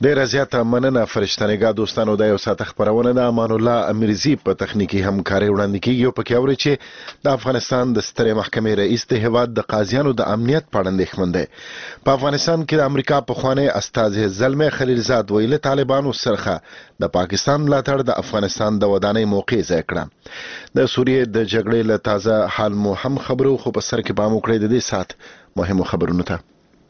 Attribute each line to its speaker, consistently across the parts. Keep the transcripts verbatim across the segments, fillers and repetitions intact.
Speaker 1: ډیره زیاته مننه فرشتنګا دوستانو. د یو ساعت خبرونه د امان الله امیرزی په تخنیکی همکاري وړاندې کیږي او پکې اوري چې د افغانستان د سترې محکمې رئیس د هواد د قاضیانو د امنیت په اړه اندېښمن دی. په افغانستان کې د امریکا په خوانی استاذ زلمه خلیلزاد ویل طالبانو سرخه د پاکستان ملاتړ د افغانستان د ودانۍ موقع ځای کړه. د سوریې د جګړې له تازه حال مو هم خبرو خو په سر کې پام وکړئ د دې سات مهمو خبرونو ته.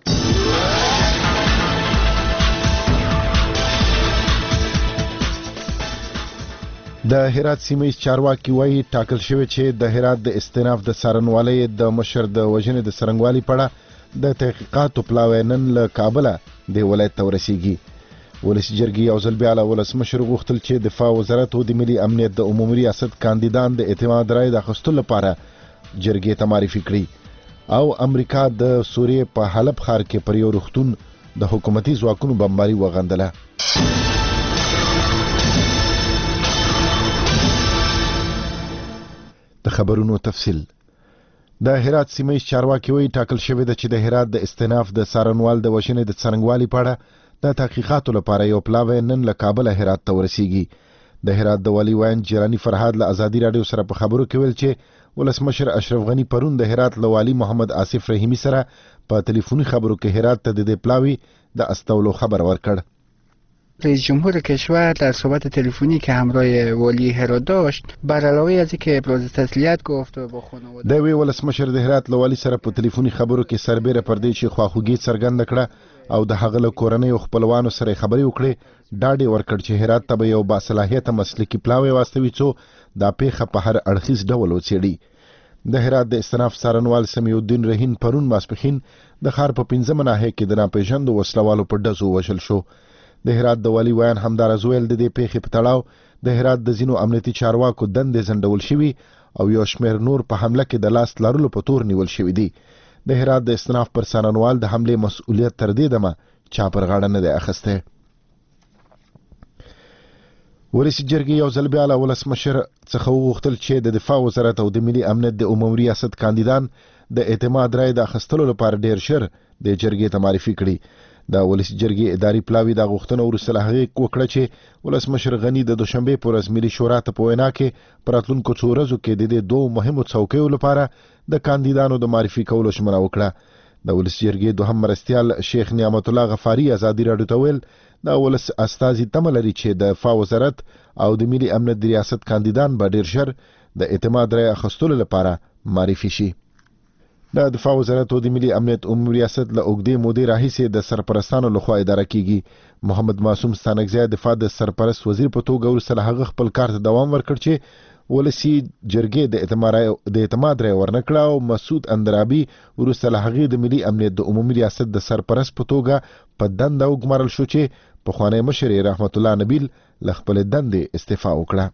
Speaker 1: د هرات سیمې چارواکي وایي ټاکل شوی چې د هرات د استیناف د سارنوالۍ د مشر د وژنې د سرنګوالي پړه د تحقیقاتو پلاوی نن له کابل د ولایت ته ورسیږي. ولسی جرګې یو ځل بیا له ولسمشر غوښتل چې دفاع وزارت او د ملي امنیت د عمومي ریاست کاندیدان د اعتماد رای د اخیستلو لپاره جرګې ته معرفي کړي او امریکا د سوریې په حلب ښار کې پر یو روغتون د حکومتي ځواکونو بمباري وغندله. د خبرونو تفصیل. د هرات سیمې چارواکي وایي ټاکل شوی ده چې د هرات د استیناف د سارنوال د وژنې د څرنګوالي په اړه د تحقیقاتو لپاره یو پلاوی نن له کابل هرات ته ورسیږي. د هرات د والي وین جیرانی فرهاد له ازادي رادیو سره په خبرو کې ویل چې ولسمشر اشرف غنی پرون د هرات له والي محمد آصف رحیمی سره په ټلیفوني خبرو کې هرات ته د پلاوی د استولو خبر ورکړ.
Speaker 2: رئیس جمهور کشور در صحبت تلفنی که همراه والی هرات داشت بر علاوه از اینکه ابراز تسلیت گفت با خانواده
Speaker 1: د وی ولسمشر د هرات له والی سره په ټلیفوني خبرو کې سربېره پر دې چې خواخوږي څرګنده کړه او د هغه له کورنۍ او خپلوانو سره خبرې وکړې. ډاډ ورکړ چې هرات ته به یو باصلاحیته مسلکي پلاوی واستوي څو دا پیښه په هر اړخیز ډول وڅېړي. د هرات د استناف سارنوال سمیع الدین رهین پرون ماسپښین د ښار په پنځمه ناحیه کې د ناپېژاندو وسلوالو په ډزو وژل شو. د هرات د والي ویان همدارز ویل د دې پیښې په تړاو د هرات د ځینو امنیتي چارواکو دندې ځنډول شوي او یو شمېر نور په حمله کې د لاس لرلو په تور نیول شوي دي. د هرات د استناف پر سارنوال د حملې مسؤلیت تر دې دمه چا پر غاړه نه دی اخیستی. ولسی جرګې یو ځل بیا له ولسمشر څخه وغوښتل چې د دفاع وزارت او د ملي امنیت د عمومي ریاست کاندیدان د اعتماد رای د اخیستلو لپاره ډیر ژر د جرګې ته معرفي کړي. د ولسی جرګې اداري پلاوی د غوښتنو وروسته له هغې وکړه چې ولسمشر غنی د دوشنبې په ورځ ملي شورا ته په وینا کې په راتلونکو څو ورځو کې د دې دوو مهمو څوکیو لپاره د کاندیدانو د معرفي کولو ژمنه وکړه. د ولسی جرګې دوهم مرستیال شیخ نعمت الله غفاری ازادي راډیو ته ویل د ولس استازي تمه لري چې د دفاع وزارت او د ملي امنیت د ریاست کاندیدان به ډیر ژر د اعتماد رای اخیستلو لپاره معرفي شي. د دفاع وزارت او د ملي امنیت عمومي ریاست له اوږدې مودې راهیسې د سرپرستانو لخوا اداره کیږي. محمد معصوم ستانکزی د دفاع د سرپرست وزیر په توګه وروسته له هغه خپل کار ته دوام ورکړ چې ولسی جرګې د اعتماد د اعتماد رای ورنکړه او مسعود اندرابي وروسته له هغې د ملي امنیت د عمومي ریاست د سرپرست په توګه په دنده وګمارل شو چې پخوانی مشر رحمت الله نبیل له خپلې دندې استعفا وکړه.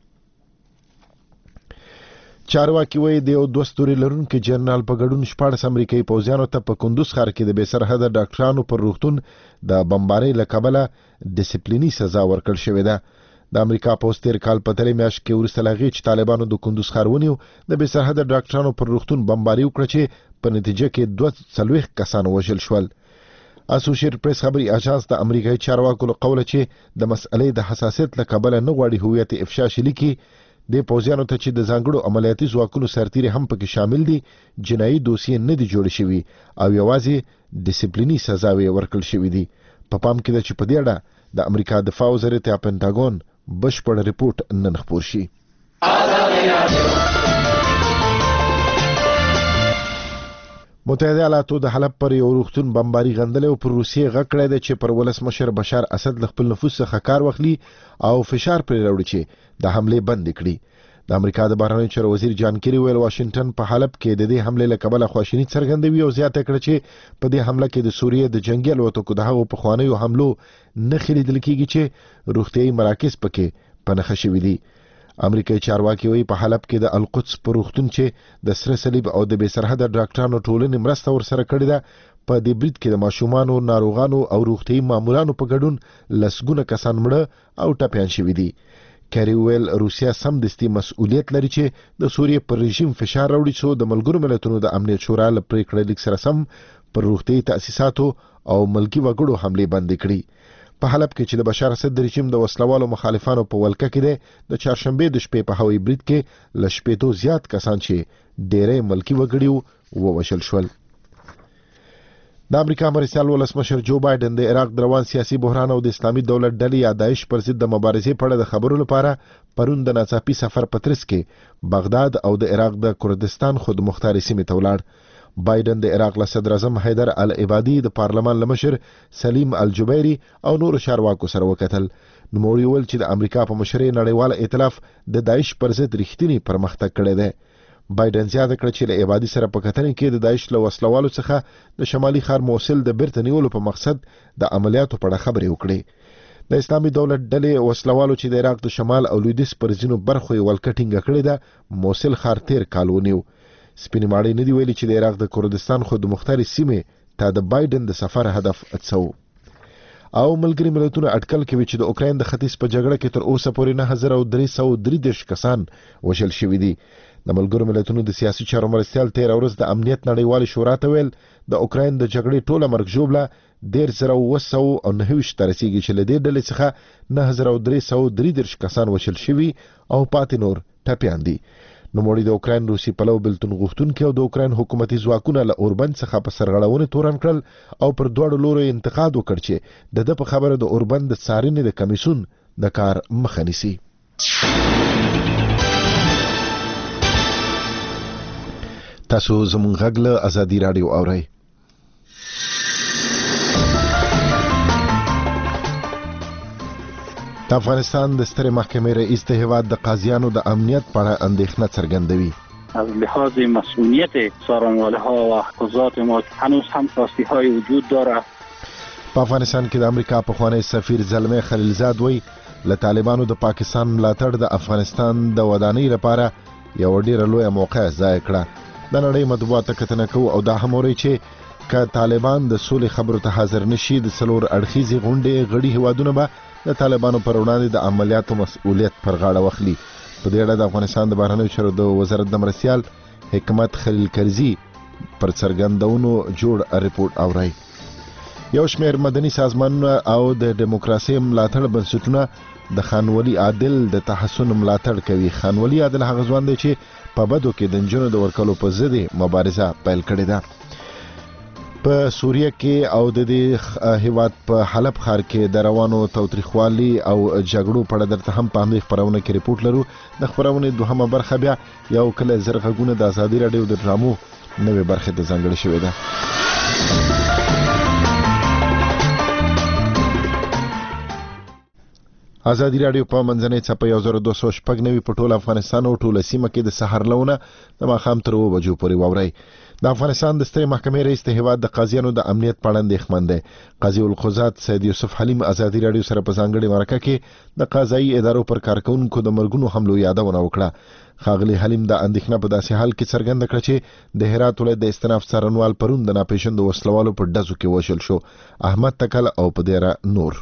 Speaker 1: چارواکي وایي د یو دوه ستوري لرونکي جنرال په ګډون شپاړس امریکایي پوځیانو ته په کندوز ښار کې د بې سرحده ډاکټرانو پر روغتون د بمبارۍ له کبله ډسپلیني سزا ورکړل شوې ده. د امریکا پوځ تېر کال په درې میاشت کې وروسته له هغې چې طالبانو د کندوز ښار ونیو د بې سرحده ډاکټرانو پر روغتون بمباري وکړه چې په نتیجه کې دوه څلوېښت کسان وژل شول. اسوسییټډ پریس خبري اژانس د امریکایي چارواکو له قوله چې د مسئلې د حساسیت له کبله نه غواړي هویت افشا شي لیکي د پوځیانو ته چې د ځانګړو عملیاتي ځواکونو سرتیري هم پکې شامل دي جنایي دوسیې نه دي جوړې شوي او یوازې ډسپلیني سزاوې ورکړل شوي دي. په پام کې ده چې په دې اړه د امریکا دفاع وزارت یا پنټاګون بشپړ ریپورټ نن خپور شي. متحده ایالاتو د حلب پر یو روغتون بمباري غندلی او پر روسیې غږ کړی دی چې پر ولسمشر بشار اسد له خپل نفوذ څخه کار واخلي او فشار پرې راوړي چې د حملې بندې کړي. د امریکا د بهرنیو چارو وزیر جان کیری ویل واشنگټن په حلب کې د دې حملې له کبله خواشیني څرګندوي او زیاته کړه چې په دې حمله کې د سوریې د جنګي الوتکو د هغو پخوانیو حملو نښې لیدل کېږي چې روغتیایي مراکز پکې په نښه شوي دي. امریکایي چارواکي وایي په حلب کې د القدس په روغتون چې د سره صلیب او د بې سرحده ډاکټرانو ټولنې مرسته ورسره کړې ده په دې برید کې د ماشومانو ناروغانو او روغتیایي مامورانو په ګډون لسګونه کسان مړه او ټپیان شوي دي. کیری ویل روسیا سمدستي مسؤلیت لري چې د سوریې پر رژیم فشار راوړي څو د ملګرو ملتونو د امنیت شورا له پریکړې لیک سره سم پر روغتیایي تاسیساتو او ملکي وګړو حملې بندې کړي. په حلب کې چې د بشار اسد د رژیم د وسلوالو مخالفانو په ولکه کې دی د چهارشنبه د شپې په هوایي برید کې له شپېتو زیات کسان چې ډېری ملکي وګړي ووژل شول. د امریکا مرستیال ولسمشر جو بایدن د عراق د روان سیاسي بحران او د اسلامي دولت ډلې یا داعش پر ضد د مبارزې په اړه د خبرو لپاره پرون د ناڅاپي سفر په ترڅ کې بغداد او د عراق د کردستان خود مختاري سیمې ته ولاړ. بایدن د عراق له صدر اعظم حیدر العبادي د پارلمان لمشر سلیم الجبیری او نور چارواکو سره وکتل. نوموړي وویل چې د امریکا په مشرۍ نړیوال ائتلاف د داعش پر ضد رښتینی پرمختګ کړی دی. بایدن زیاته کړه چې له عبادي سره په کتنې کې د داعش له وسلوالو څخه د شمالي ښار موصل د بیرته نیولو په مقصد د عملیاتو په اړه خبرې وکړې. د اسلامي دولت ډلې وسلوالو چې د عراق د شمال او لویدیځ پر ځینو برخو یې ولکه ټینګه کړې ده موصل ښار تیر کال ونیو. سپینې ماڼۍ نه دي ویلي چې د عراق د کردستان خود مختاري سیمې ته د بایدن د سفر هدف څه و. او ملګري ملتونه اټکل کوي چې د اوکراین د ختیځ په جګړه کې تر اوسه پورې نه هزار او درې سوه درې دېرش کسان وژل شوي دي. د ملګرو ملتونو د سیاسي چارو مرستیال تېره ورځ د امنیت نړیوالې شورا ته ویل د اوکراین د جګړې ټوله مرګ ژوبله دېرش زره اوه سوه او نهه ویشت ته رسیږي چې له دې ډلې څخه نه هزار او درې سوه درې دېرش کسان وژل شوي او پاتې نور ټپیان دي. نوموړي د اوکراین روسي پلو بلتون غوښتونکي او د اوکراین حکومتي ځواکونه له اوربند څخه په سرغړونې تورن کړل او پر دواړو لورو انتقاد وکړ چې د ده په خبره د اوربند د څارنې د کمیسیون د کار مخه نیسي. تاسو زموږ غږ له ازادي راډیو اورئ. د افغانستان د سترې محکمې رئیس د هیواد د قاضیانو د امنیت په اړه اندېښنه څرګندوي.
Speaker 3: از لحاظ مسئولیت سارنواله‌ها و قضات ما هنوز هم کاستی‌های وجود داره.
Speaker 1: په افغانستان کې د امریکا پخوانی سفیر زلمه خلیلزاد وایي له طالبانو د پاکستان ملاتړ د افغانستان د ودانۍ لپاره یو ډېره لویه موقع ضایع کړه. د نړۍ مطبوعات کتنه کوو او دا هم وایي چې که طالبان د سولې خبرو ته حاضر نشي د څلور اړخیزې غونډې غړي هیوادونه به د طالبانو پر وړاندې د عملیاتو مسؤلیت پر غاړه واخلي. په دې اړه د افغانستان د بهرنیو چارو د وزارت د مرستیال حکمت خلیل کرزي پر څرګندونو جوړ ریپورت اوري. یو شمېر مدني سازمانونه او د دیموکراسي ملاتړ بنسټونه د خانولي عادل د تحسن ملاتړ کوي. خانولي عادل هغه ځوان دی چې په بدو کې د نجونو د ورکولو په ضد مبارزه پیل کړې ده. په سوریه کې او د دې هیواد په حلب ښار کې د روانو تاوتریخوالي او جګړو په اړه درته هم په همدې خپرونه کې ریپورټ لرو. د خپرونې دوهمه برخه بیا یو کله زر غږونه د ازادي راډیو د ډرامو نوې برخې ته ځانګړې شوې ده. ازادي راډیو په منځنۍ څپه یو زر دوه سوه شپږ نوي په ټول افغانستان او ټوله سیمه کې د سحر لونه د ماښام تر اوه بجو پورې واورئ. د افغانستان د سترې محکمې رئیس د هیواد د قاضیانو د امنیت په اړه اندېښمن دی. قاضي القضات سید یوسف حلیم ازادي راډیو سره په ځانګړې مرکه کې د قضایي ادارو پر کارکوونکو د مرګونو حملو یادونه وکړه. ښاغلي حلیم دا اندېښنه په داسې حال کې څرګنده کړه چې د هرات ولایت د استناف څارنوال پرون د ناپېژندو وسلوالو په ډزو کې وژل شو. احمد تکل او په دیره نور.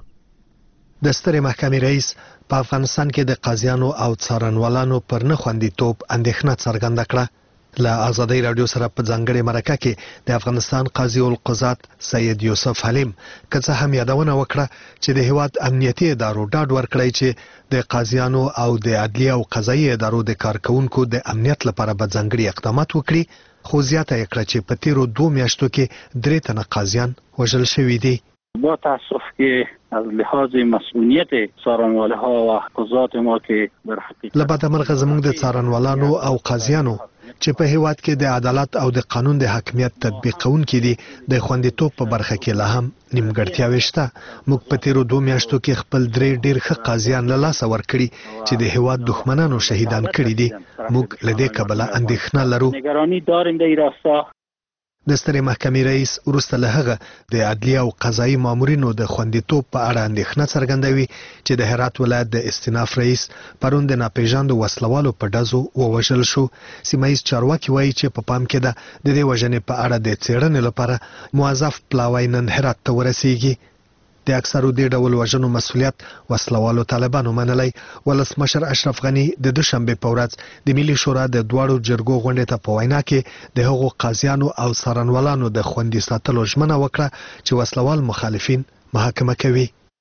Speaker 4: د سترې محکمې رئیس په افغانستان کې د قاضیانو او څارنوالانو پر نه خوندیتوب اندېښنه څرګنده کړه. له ازادي راډیو سره په ځانګړې مرکه کې د افغانستان قاضي القضات سید یوسف حلیم که څه هم یادونه وکړه چې د هیواد امنیتي ادارو ډاډ ورکړی چې د قاضیانو او د عدلیه او قضایي ادارو د کارکوونکو د امنیت لپاره به ځانګړي اقدامات وکړي، خو زیاته یې کړه چې په تیرو دوه میاشتو کې درې تنه قاضیان وژل شوي دي.
Speaker 3: با تاسف که از لحاظ مسئولیت څارنواله‌ها و قضات ما که در حقیقت
Speaker 4: لبعد مرغه زموږ د څارنوالانو او قاضیانو چې په هیواد کې د عدالت او د قانون د حاکمیت تطبیقونکي دي د خوندیتوب په برخه کې لا هم نیمګړتیاوې شته. موږ په تیرو دوه میاشتو کې خپل درې ډېر ښه قاضیان له لاسه ورکړي چې د هیواد دښمنانو شهیدان کړي دي. موږ له دې کبله اندېښنه لرو.
Speaker 3: نگرانی داریم در این راستا.
Speaker 4: د سترې محکمې رئیس وروسته له هغه د عدلیه او قضایي مامورینو د خوندیتوب په اړه اندېښنه څرګندوي چې د هرات ولایت د استناف رئیس پرون د ناپېژاندو وسلوالو په ډزو ووژل شو. سیمه ییز چارواکي وایي چې په پام کې ده د دې وژنې په اړه د څېړنې لپاره موظف پلاوی نن هرات ته ورسیږي. د اکثرو دې ډول وژنو مسؤلیت وسلوالو طالبانو منلی. ولسمشر اشرف غني د دوشنبه په ورځ د ملي شورا د دواړو جرګو غونډې ته په وینا کې د هغو قاضیانو او څارنوالانو د خوندي ساتلو ژمنه وکړه چې وسلوال مخالفین محاکمه کوي.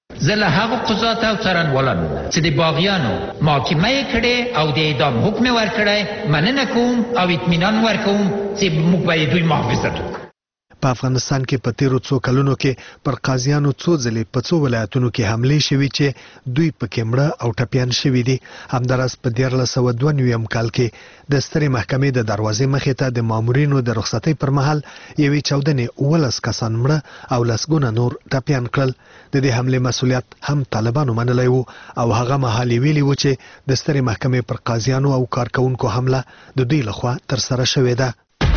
Speaker 5: زه له هغو قضاتو او څارنوالانو چې د باغیانو محاکمه یې کړې او د اعدام حکم یې ورکړی مننه کوم او اطمینان ورکوم چې موږ به دوی محافظت وکړو.
Speaker 4: په افغانستان کې په تیرو څو کلونو کې پر قاضیانو څو ځلې په څو ولایتونو کې حملې شوې چې دوی پکې مړه او ټپیان شوي دي. همداراز په دیارلس سوه دوه نوي کال کې د سترې محکمې د دروازې مخې ته د مامورینو د رخصتۍ پر مهال یوې چاودنې اوولس کسان مړه او لسګونه نور ټپیان کړل. د دې حملې مسؤلیت هم طالبانو منلی وو او هغه مهال یې ویلي وو چې د سترې محکمې پر قاضیانو او کارکوونکو حمله د دوی لخوا ترسره شوې ده.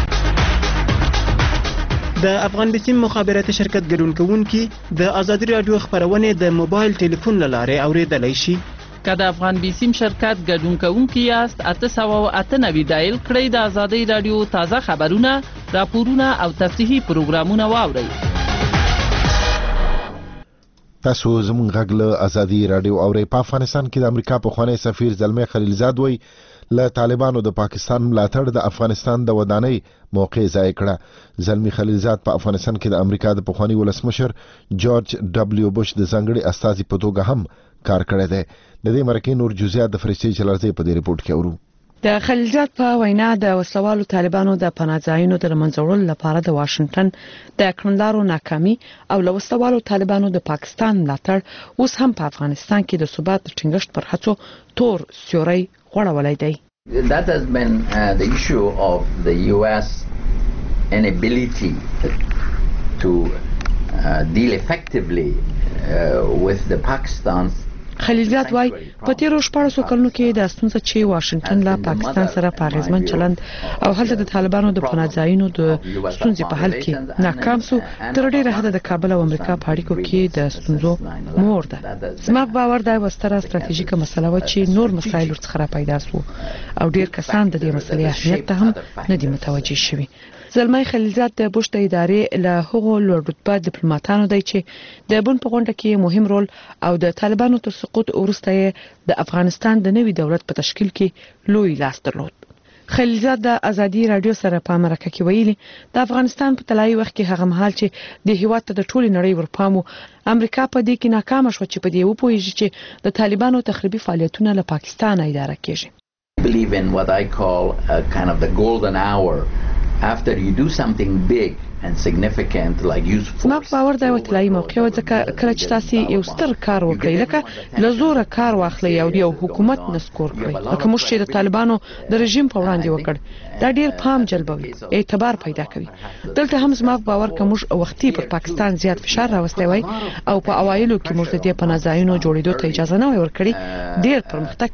Speaker 6: د افغان بیسیم مخابراتي شرکت ګډون کوونکي د ازادي رادیو خبرونه د موبایل ټلیفون له لارې اوریدلای شي.
Speaker 7: که د افغان بیسیم شرکت ګډون کوونکي یاست اته سوه اته نوي ډایل کړئ د ازادي رادیو تازه خبرونه، راپورونه او تفریحي پروګرامونه واورئ.
Speaker 1: تاسو زموږ غږ له ازادي رادیو اورئ. په افغانستان کې د امریکا پخوانی سفیر زلمي خلیلزاد وایي له طالبانو د پاکستان ملاتړ د افغانستان د ودانۍ موقع ضایع کړه. زلمي خلیلزاد په افغانستان کې د امریکا د پخوانی ولسمشر جورج ډبلیو بوش د ځانګړي استازي په توګه هم کار کړی دی. د دې مرکې نور جزئیات د فرشتي چلارځي په دې ریپورت کې اورو.
Speaker 8: د خلیلزاد په وینا د وسلوالو طالبانو د پناهځایونو د منځوړلو لپاره د واشنگټن د کړنلارو ناکامي او له وسلوالو طالبانو د پاکستان ملاتړ اوس هم په افغانستان کې د ثبات ټینګښت پر هڅو تور سیوري غوړولای دی.
Speaker 9: That has been uh, the issue of the U S inability to uh, deal effectively uh, with the Pakistan's
Speaker 8: خلیلزاد وای په تیرو شپږو کلونو کې د ستونزې چې واشنگټن له پاکستان سره په اغیزمن چلند او هلته د طالبانو د پناهځایونو د ستونزې په حل کې ناکام سو تر ډیره حد د کابل او امریکا په اړیکو کې د ستونزو مور ده. زما باور دا وستره ستراتیژیکه مسله و چې نور مسایل ورڅخه پیدا سو او ډیر کسان د دې مسلې اهمیت ته هم نه دي متوجه شوي. زلمي خلیلزاد د بوش د ادارې له هغو لوړ رتبه ډیپلوماټانو دی چې د بن په غونډه کې مهم رول او د طالبانو تر سقوط وروسته د افغانستان د نوي دولت په تشکیل کې لوی لاس درلود. خلیلزاد د ازادي رادیو سره په مرکه کې ویلي د افغانستان په طلایي وخت کې هغه مهال چې د هیواد ته د ټولي نړۍ ورپامو امریکا په دې کې ناکام شو چې په دې وپوهیږي چې د طالبانو تخریبي فعالیتونه له پاکستان اداره کیږي.
Speaker 9: believe in what I call a kind of the golden hour after you do something big and significant like use force.
Speaker 8: ما باور دا یو طلایي موقع و ځکه کله چې تاسو یو ستر کار وکړئ لکه لزوره کار واخلئ او یو حکومت نسکور کړئ لکه موږ چې د طالبانو د رژیم په وړاندې وکړ دا ډیر پام جلبوي اعتبار پیدا کوي. دلته هم زما باور کوم وختي پر پاکستان زیات فشار راوستي وای او په اوایلو کې موږ د دې پناهځایونو جوړېدو ته اجازه نه ورکړي ډیر پرمختګ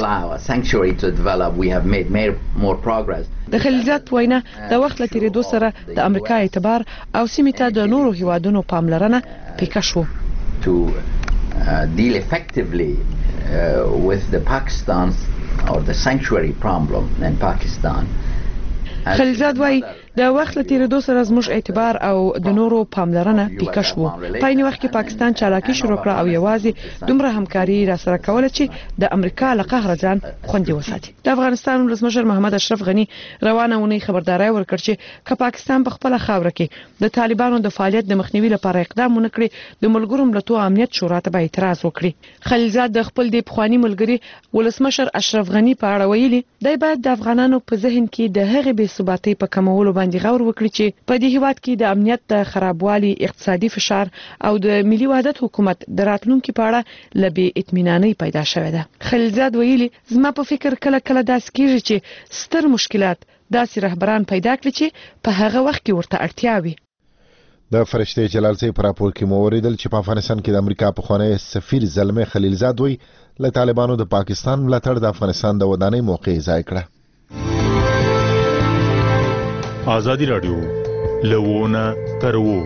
Speaker 8: کیږي. د خلیلزاد په وینا د وخت له تیریدو سره د امریکا اعتبار او سیمې ته د نورو هیوادونو پاملرنه پیکه شو.
Speaker 9: to uh, deal effectively uh, with the Pakistan's or the sanctuary problem in Pakistan.
Speaker 8: خلیلزاد وای د وخت له تیریدو سره زموږ اعتبار او د نورو پاملرنه پیکه شو. په این وخت کې پاکستان چالاکي شروع کړه او یوازې دومره همکاري را سره کوله چې د امریکا له قهر ځان خوندي وساتي. د افغانستان ولسمشر محمد اشرف غنی روانه ونی خبرداري ورکړ چې که پاکستان په خپل خاور کې د طالبانو د فعالیت د مخنیوي لپاره اقدام ونه کړي د ملګرو ملتونو امنیت شورا ته به اعتراض وکړي. خلیلزاد د خپل د پخوانی ملګری ولسمشر اشرف غنی په اړه ویلي دی باید د افغانانو په ذهن کې د هغې بې ثباتۍ په کمولو باندې غور وکړي چې په دې هیواد کې د امنیت د خرابوالي، اقتصادي فشار او د ملي وحدت حکومت د راتلونکو په اړه لبي اطمیناني پیدا شوه ده. خلیلزاد ویلي زما په فکر کله کله داس کیږي چې ستر مشکلات داسې رهبران پیدا کړي چې په هغه وخت کې ورته اړتیا وي.
Speaker 1: د فرشته جلال سي پر راپور کې مو اوریدل چې په افغانستان کې د امریکا په خوانی سفیر زلمي خلیلزاد وی له طالبانو د پاکستان ملاتړ د افغانستان د ودانۍ موقع ضایع کړه.
Speaker 10: آزادی رادیو لوونه ترو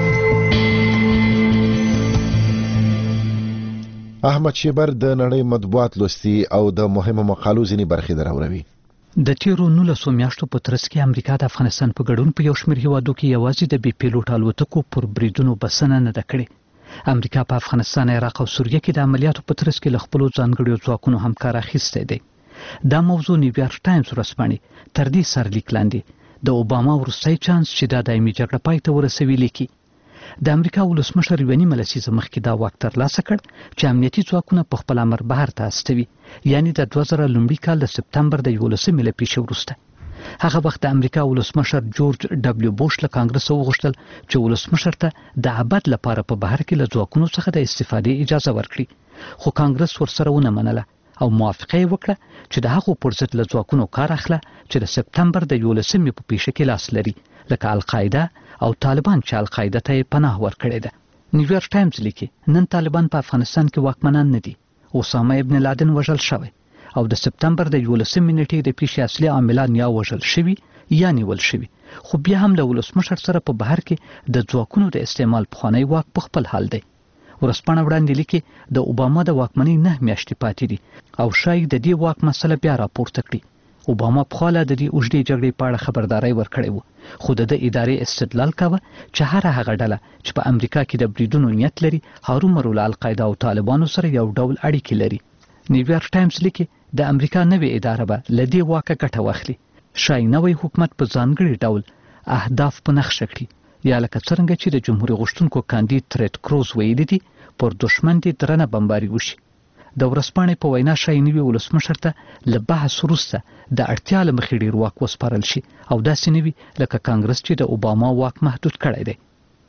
Speaker 1: احمد شیبر د نړۍ مطبوعات لوستي او د مهمو مقالو ځینی برخې دراوړي.
Speaker 11: د تیرو نولسو میاشتو په ترڅ کې امریکا د افغانستان په ګډون په یو شمېر هیوادو کې یوازې د بي پیلوټ الوتکو پر بریدونو بسنه نه ده کړې. امریکا په افغانستان، عراق او سوریه کې د عملیاتو په ترڅ کې له خپلو ځانګړو ځواکونو همکار اخیستی دی. دا موضوع نیویارک ټایمز ورځپاڼې تر دې سرلیک لاندې د اوباما وروستی چانس چې دا دایمي جګړه پای ته ورسوي لیکي. د امریکا ولسمشر یو نیمه لسیزه مخکې دا واک ترلاسه کړ چې امنیتي ځواکونه په خپل امر بهر ته استوي، یعنی د دوه زره لومړي کال د سپتمبر د یولسمې له پیښې وروسته. هغه وخت د امریکا ولسمشر جورج ډبلیو بوش له کانګرس وغوښتل چې ولسمشر ته د ابد لپاره په بهر کې له ځواکونو څخه د استفادې اجازه ورکړي، خو کانګرس ورسره ونه منله او موافقه یې وکړه چې د هغو پر ضد له ځواکونو کار اخله چې د سپتمبر د یولسمې په پیښه کې لاس لري، لکه القاعده او طالبان چې القاعده ته یې پناه ورکړې ده. نیویارک ټایمز لیکي نن طالبان په افغانستان کې واکمنان نه دي. اسامه ابن لادن وژل شوی او د سپتمبر د یولسمې نیټې د پیښې اصلي عاملان یا وژل شوي یا نیول شوي، خو بیا هم له ولسمشر سره په بهر کې د ځواکونو د استعمال پخوانی واک په خپل حال دی. ورځپاڼه وړاندې لیکي د اوباما د واکمنۍ نه میاشتې پاتې دي او شاید د دې واک مسله بیا راپورته کړي. اوباما پخواله د دې اوږدې جګړې په اړه خبرداری ورکړی و، خو د دې ادارې استدلال کاوه چې هر هغه ډله چې په امریکا کې د بریدونو نیت لري هرومرو له القاعده او طالبانو سره یو ډول اړیکې لري. نیویارک ټایمز لیکي د امریکا نوې اداره به له دې واکه ګټه واخلي، شاید نوی حکومت په ځانګړي ډول اهداف په نښه کړي، یا لکه څرنګه چې د جمهوریت غوښتونکو کاندید ترید کروز ویلي دي پر دشمن دي درنه بمباري وشي. د ورځپاڼې په وینا شای نوي ولسمشر ته له بحث وروسته د اړتیا له مخې ډېر واک وسپارل شي او داسې نه وي لکه کانګرس چې د اوباما واک محدود کړی دی.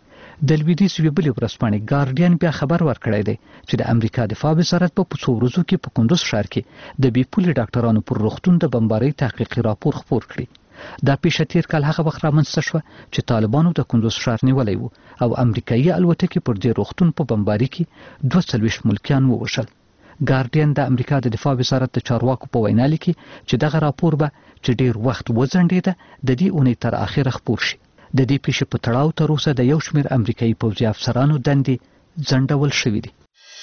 Speaker 11: د لویدیځ یوې بلې ورځپاڼې ګارډین بیا خبر ورکړی دی چې د امریکا دفاع وزارت په څو ورځو کې په کندوز ښار کې د بې پولې ډاکټرانو پر روغتون د بمبارۍ تحقیقي راپور خپور کړي. دا پیښه تیر کال هغه وخت رامنځته شوه چې طالبانو د کندوز ښار نیولی و او امریکایي الوتکې پر دې روغتون په بمباري کې دوه څلوېښت ملکیان ووژل. ګارډین د امریکا د دفاع وزارت د چارواکو په وینا لیکي چې دغه راپور به چې ډیر وخت وځنډېده د دې اونۍ تر اخره خپور شي. د دې پیښې په تړاو تر اوسه د یو شمېر امریکایي پوځي افسرانو دندې ځنډول شوې دي.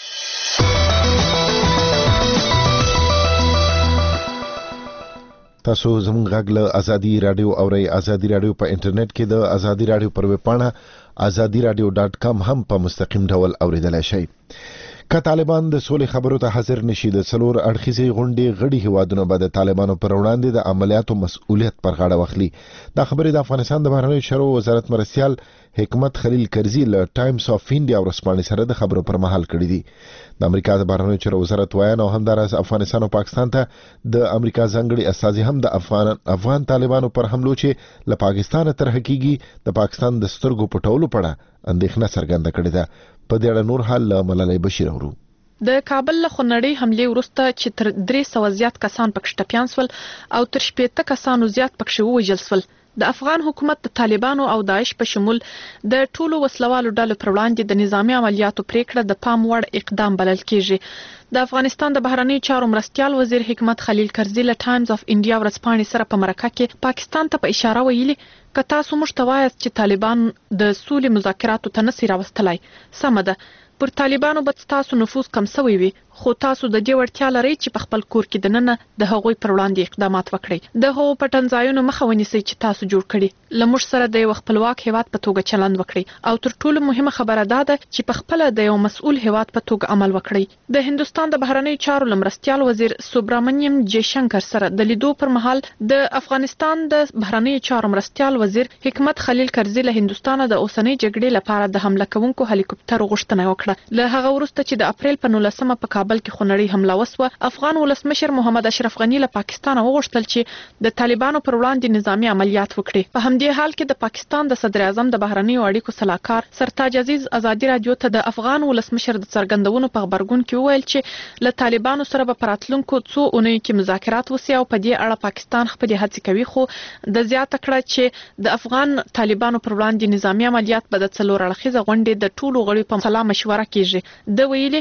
Speaker 1: تاسو زموږ غږ له ازادي رادیو اورئ. ازادي رادیو په انټرنیټ کې د ازادي رادیو پر ویب پاڼه ازادي رادیو ډاټ کام هم په مستقیم ډول اوریدلای شئ. که طالبان د سولې خبرو ته حاضر نشي، د څلور اړخیزې غونډې غړي هیوادونه به د طالبانو پر وړاندې د عملیاتو مسؤلیت پر غاړه واخلي. دا خبرې د افغانستان د بهرنیو چارو وزارت مرستیال حکمت خلیل کرزي له ټایمز اف انډیا ورځپاڼې سره د خبرو پر مهال کړي دي. د امریکا د بهرنیو چارو وزارت وایي او همداراز افغانستان او پاکستان ته د امریکا ځانګړي استازي هم د افغان افغان طالبانو پر حملو چې له پاکستان تر حقيقي د پاکستان د سترګو پټولو په اړه اندېښنه څرګنده کړې ده. په دې اړه نور حال له ملالۍ بشیر اورو.
Speaker 12: د کابل له خونړۍ حملې وروسته چې تر درې سوه زیات کسان پکې ټپیان سول او تر شپېته کسانو زیات پکې ووژل سول، د افغان حکومت د طالبانو او داعش په شمول د ټولو وسلوالو ډلو پر وړاندې د نظامی عملیاتو پریکړه د پام وړ اقدام بلل کیږي. د افغانستان د بهرنیو چارو مرستیال وزیر حکمت خلیل کرزي له ټایمز اف انډیا ورځپاڼې سره په مرکه کې پاکستان ته په اشاره ویلي که تاسو موږ ته وایاست چې طالبان د سولې مذاکراتو ته نسي راوستلی، سمه ده، پر طالبانو به تاسو نفوذ کم سوی وي، خو تاسو د دې وړتیا لرئ چې په خپل کور کې دننه د هغوی پر وړاندې اقدامات وکړئ. د هغو پټنځایونو مخه ونیسئ چې تاسو جوړ کړي، له موږ سره د یو خپلواک هیواد په توګه چلند وکړئ او تر ټولو مهمه خبره دا ده چې په خپل د یو مسؤل هیواد په توګه عمل وکړئ. د هندستان د بهرنیو چارو لمرستیال وزیر سوبرامنیم جی شنکر سره د لیدو پر مهال د افغانستان د بهرنیو چارو مرستیال وزیر حکمت خلیل کرزي له هندستان د اوسنۍ جګړې لپاره د حمله کوونکو هلیکوپټر غوښتنه وکړه. له هغه وروسته چې د اپریل په نولسمه په کابل کې خونړۍ حمله وسوه، افغان ولسمشر محمد اشرف غنی له پاکستان وغوښتل چې د طالبانو پر وړاندې نظامی عملیات وکړي. په همدې حال کې د پاکستان د صدر اعظم د بهرنیو اړیکو صلاحکار سرتاج عزیز ازادي رادیو ته د افغان ولسمشر د څرګندونو په خبرګون کې وویل چې له طالبانو سره به پراتلونکو څو اونیو کې مذاکرات وسي او په دې اړه پاکستان خپل هڅې کوي، خو د زیاته کړه چې د افغان طالبانو پر وړاندې نظامی عملیات به د څلور اړخیزه غونډې د ټولو غړو په سلا مشوره کیږي. د ویلي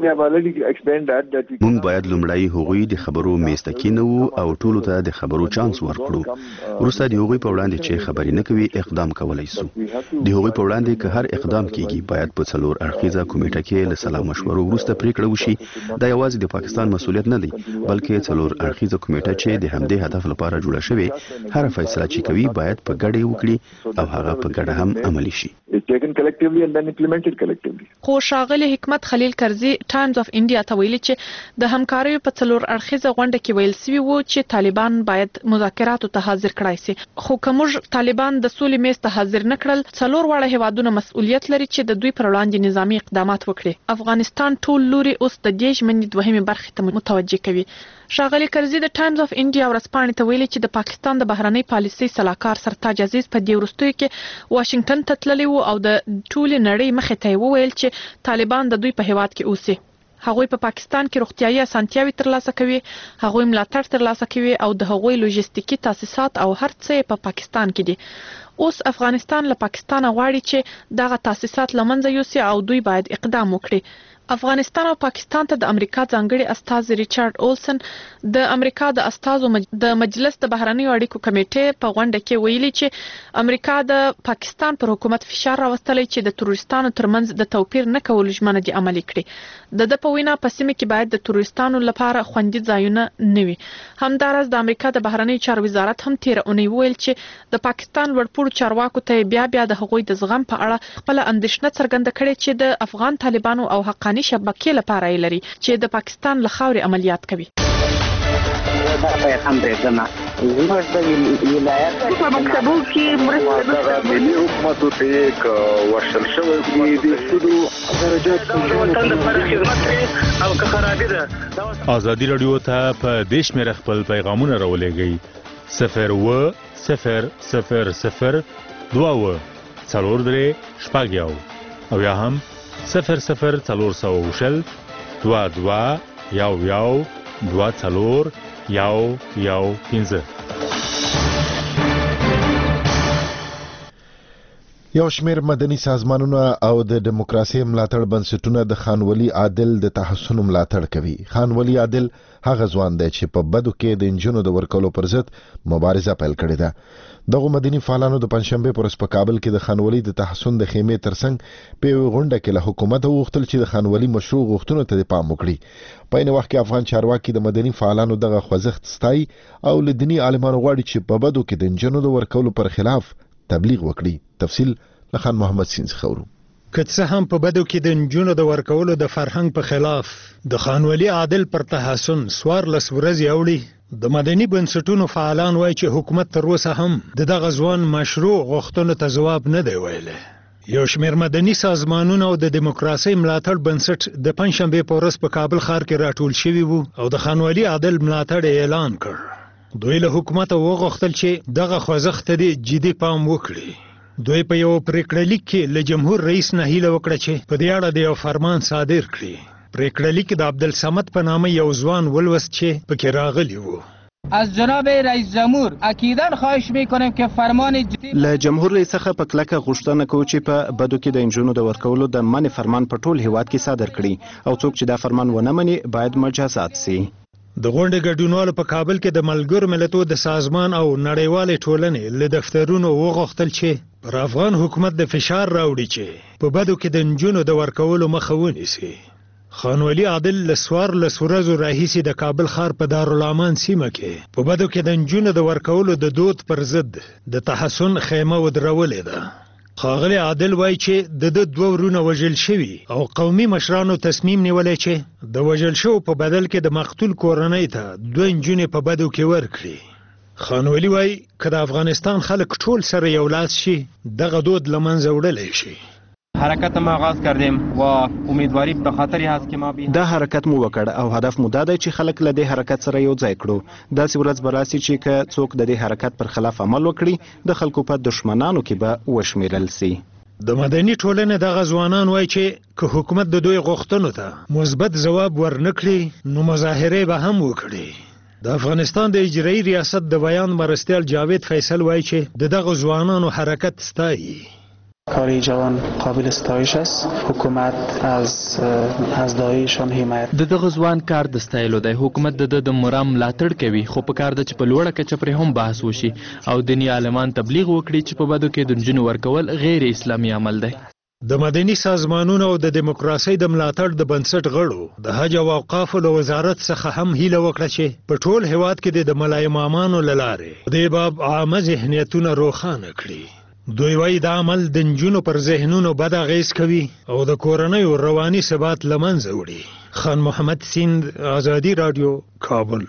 Speaker 13: مونږ باید لومړی هغوی د خبرو میسته کېنو او ټولو ته د خبرو چانس ورکړو، وروسته د هغوی په وړاندې چې خبرې نه کوي اقدام کولای سو. د هغوی په وړاندې که هر اقدام کیږي باید په څلور اړخیزه کمیټه کې له سلا مشورو وروسته پریکړه وشي. دا یوازې د پاکستان مسؤلیت نه دی، بلکې څلور اړخیزه کمیټه چې د همدې هدف لپاره جوړه شوې هر فیصله چې کوي باید په ګډه وکړي او هغه په ګډه هم عملي شي.
Speaker 12: خو ښاغلي حکمت خلیل کرزي ټایمز اف انډیا استرالیا ته ویلي چې د همکارۍ په څلور اړخیزه غونډه کې ویل سوي وو چې طالبان باید مذاکراتو ته حاضر کړای شي، خو کومج طالبان د سولې میز ته حاضر نکړل، څلور واړه هیوادونه مسؤلیت لري چې د دوی پر وړاندې نظامی اقدامات وکړي. افغانستان ټول لوري اوس د دې ژمنې دوهمې برخې ته متوجه کوي. ښاغلي کرزي د ټایمز اف انډیا ورځپاڼې ته ویلي چې د پاکستان د بهرنۍ پالیسۍ سلاکار سرتاج عزیز په دې وروستیو کې واشنگټن ته تللی و او د ټولې نړۍ مخې ته وویل چې طالبان د دوی په هیواد کې اوسي. هغوی په پاکستان کې روغتیايي اسانتیاوې ترلاسه کوي، هغوی ملاتړ ترلاسه کوي او د هغوی لوجستیکي تاسیسات او هر څه په پاکستان کې دي. اوس افغانستان له پاکستان غواړي چې دغه تاسیسات له منځه یوسي او دوی باید اقدام وکړي. افغانستان او پاکستان ته د امریکا ځانګړي استازي ریچارډ اولسن د امریکا د استازو مج... د مجلس د بهرنیو اړیکو کمیټې په غونډه کې ویلي چې امریکا د پاکستان پر حکومت فشار راوستلی چې د تروریستانو ترمنځ د توپیر نه کولو ژمنه دې عملي کړي. د د په وینا په سیمه کې باید د تروریستانو لپاره خوندي ځایونه نه وي. همدارس د امریکا د بهرنیو چارو وزارت هم تیر اونۍ ویل چې د پاکستان لوړپوړو چارواکو ته بیا بیا د هغوی د زغم په اړه خپل اندېښنه څرګنده کړې چې د افغان طالبانو او حقاني شبکې لپاره یې لري چې د پاکستان له خاورې عملیات کوي.
Speaker 14: دا پیغام درځنه زموږ د ولایت په مکتبو کې مرسته ملي حکومت ته ورشل شوی دی د سودو درجات وطن لپاره خدمت او که خرابې ده.
Speaker 10: ازادي رادیو ته په دیش مې خپل پیغامونه راولېږئ صفر و صفر صفر صفر دوه و څلور درې شپږ یو او یا هم صفر صفر څلور سوه شل دوه دوه یو یو دوه څلور یو یو پنځه.
Speaker 1: یو شمیر مدني سازمانونه او د دیموکراسي ملاتړ بنسټونه د خان ولی عادل د تحسن ملاتړ کوي. خان ولی عادل هغه ځوان دی چې په بدو کې د انجونو د ورکولو پر ضد مبارزه پیل کړې ده. دغه مدني فعالانو د پنځشنبه پر ورځ په کابل کې د خان ولی د تحسن د خیمې ترڅنګ په غونډه کې له حکومت وغوښتل چې د خان ولی مشروع غوښتنو ته پام وکړي. په این وخت کې افغان چارواکي د مدني فعالانو دغه خوځښت ستایي او له دینی عالمانو غواړي چې په بدو کې د انجونو د ورکولو پر خلاف تبلیغ وکړي. تفصیل لخان محمد سین خورو.
Speaker 15: که څه هم په بدو کې د انجونو د ورکولو د فرهنګ په خلاف د خان ولی عادل پر تحسن سوار لس ورځې اوړي، د مدني بنسټونو فعالان وایي چې حکومت تر اوسه هم د دغه ځوان مشروع غوښتنو ته ځواب نه دی ویلی. یو شمیر مدني سازمانونه او د دیموکراسي ملاتړ بنسټ د پنځشنبه په ورځ په کابل ښار کې راټول شوي وو او د خان ولی عادل ملاتړ اعلان کړ. دوی له حکومت وغوښتل چې دغه خوځښت ته جدي پام وکړي. دوی په یو پریکړه لیک کې له جمهور رئیس نه هیله وکړه چې په دې اړه د یو فرمان صادر کړي. پریکړه لیک د عبدالصمد په نامه یو ځوان ولوست چې پکې راغلی وو.
Speaker 16: از جناب رئیس جمهور اکیداً خواهش میکنیم که فرمان
Speaker 17: له جمهور رئیس څخه په کلکه غوښتنه کوو چې په بدو کې د انجونو د ورکولو د منع فرمان په ټول هیواد کې صادر کړي او څوک چې دا فرمان ونه مني باید مجازات سي.
Speaker 15: د غونډې ګډونوالو په کابل کې د ملګرو ملتونو د سازمان او نړیوالې ټولنې له دفترونو وغوښتل چې پر افغان حکومت د فشار راوړي چې په بدو کې د انجونو د ورکولو مخه ونیسي. خان ولی عادل له څوارلس ورځو راهیسې د کابل ښار په دارالامان سیمه کې په بدو کې د انجونو د ورکولو د دود پر ضد د تحسن خیمه ودرولې ده. ښاغلی عادل وایي چې د ده دوه ورونه وژل شوي او قومي مشرانو تصمیم نیولی چې د وژل شوو په بدل کې د مقتول کورنۍ ته دوه انجونې په بدو کې ورکړي. خان ولی وایي که د افغانستان خلک ټول سره یو لاس شي دغه دود له منځه وړلی شي.
Speaker 16: حرکت ما آغاز کردیم و امیدواری به خاطری هست که ما
Speaker 17: دا حرکت مو وکړ او هدف مو دا دی چې خلک له دې حرکت سره یو ځای کړو. داسې ورځ به راسي چې که څوک د دې حرکت پر خلاف عمل وکړي د خلکو په دشمنانو کې به وشمیرل سي.
Speaker 15: د مدني ټولنې دغه ځوانان وایي چې که حکومت د دوی غوښتنو ته مثبت ځواب ورنکړي نو مظاهرې به هم وکړي. د افغانستان د اجرایي ریاست د بیان مرستیال جاوید فیصل وایي چې د دغه ځوانانو حرکت ستایي.
Speaker 18: کاری جوان قابل ستایش است. حکومت از از دایشان حمایت
Speaker 19: د دغه ځوان کار د ستایلو دی. حکومت د د مرام ملاتړ کوي خو په کار د چې په لوړه کچه پرې هم بحث وشي او دیني عالمان تبلیغ وکړي چې په بدو کې د نجونو ورکول غیر اسلامي عمل دی.
Speaker 15: د مدني سازمانونو او د دیموکراسي د ملاتړ د بنسټ غړو د حج او اوقافو له وزارت څخه هم هیله وکړه چې په ټول هیواد کې د ملا امامانو له لارې د باب عامه ذهنیتونه روښانه کړي. دوی وایي دا عمل د نجونو پر ذهنونو بد اغیز کوي او د کورنیو رواني ثبات له منځه وړي. خان محمد سیند، آزادي راډیو، کابل.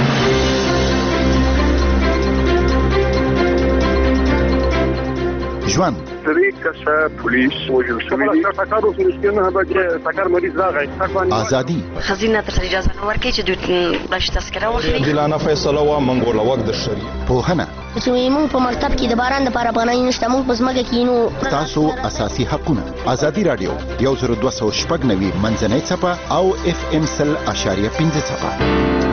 Speaker 1: ژوند
Speaker 20: درې کسه پولیس وژل شوي دي. ټکر اوس نشته به ټکر مریض راغی.
Speaker 1: آزادي
Speaker 21: خزینه ته اجازه نه ورکړي چې دوی باش تذکره واخلي.
Speaker 22: دلانه فیصله وا منګول وخت د شری
Speaker 1: پوهنه
Speaker 23: چې موږ په مکتب کې د باران لپاره پناه نشته، موږ په ځمکه کې نو
Speaker 1: تاسو اساسي حقونه. آزادي راډیو یو زر دوه سوه شپږ نوي منځنۍ څپه او اف ام سل اشاریه پنځه څپه.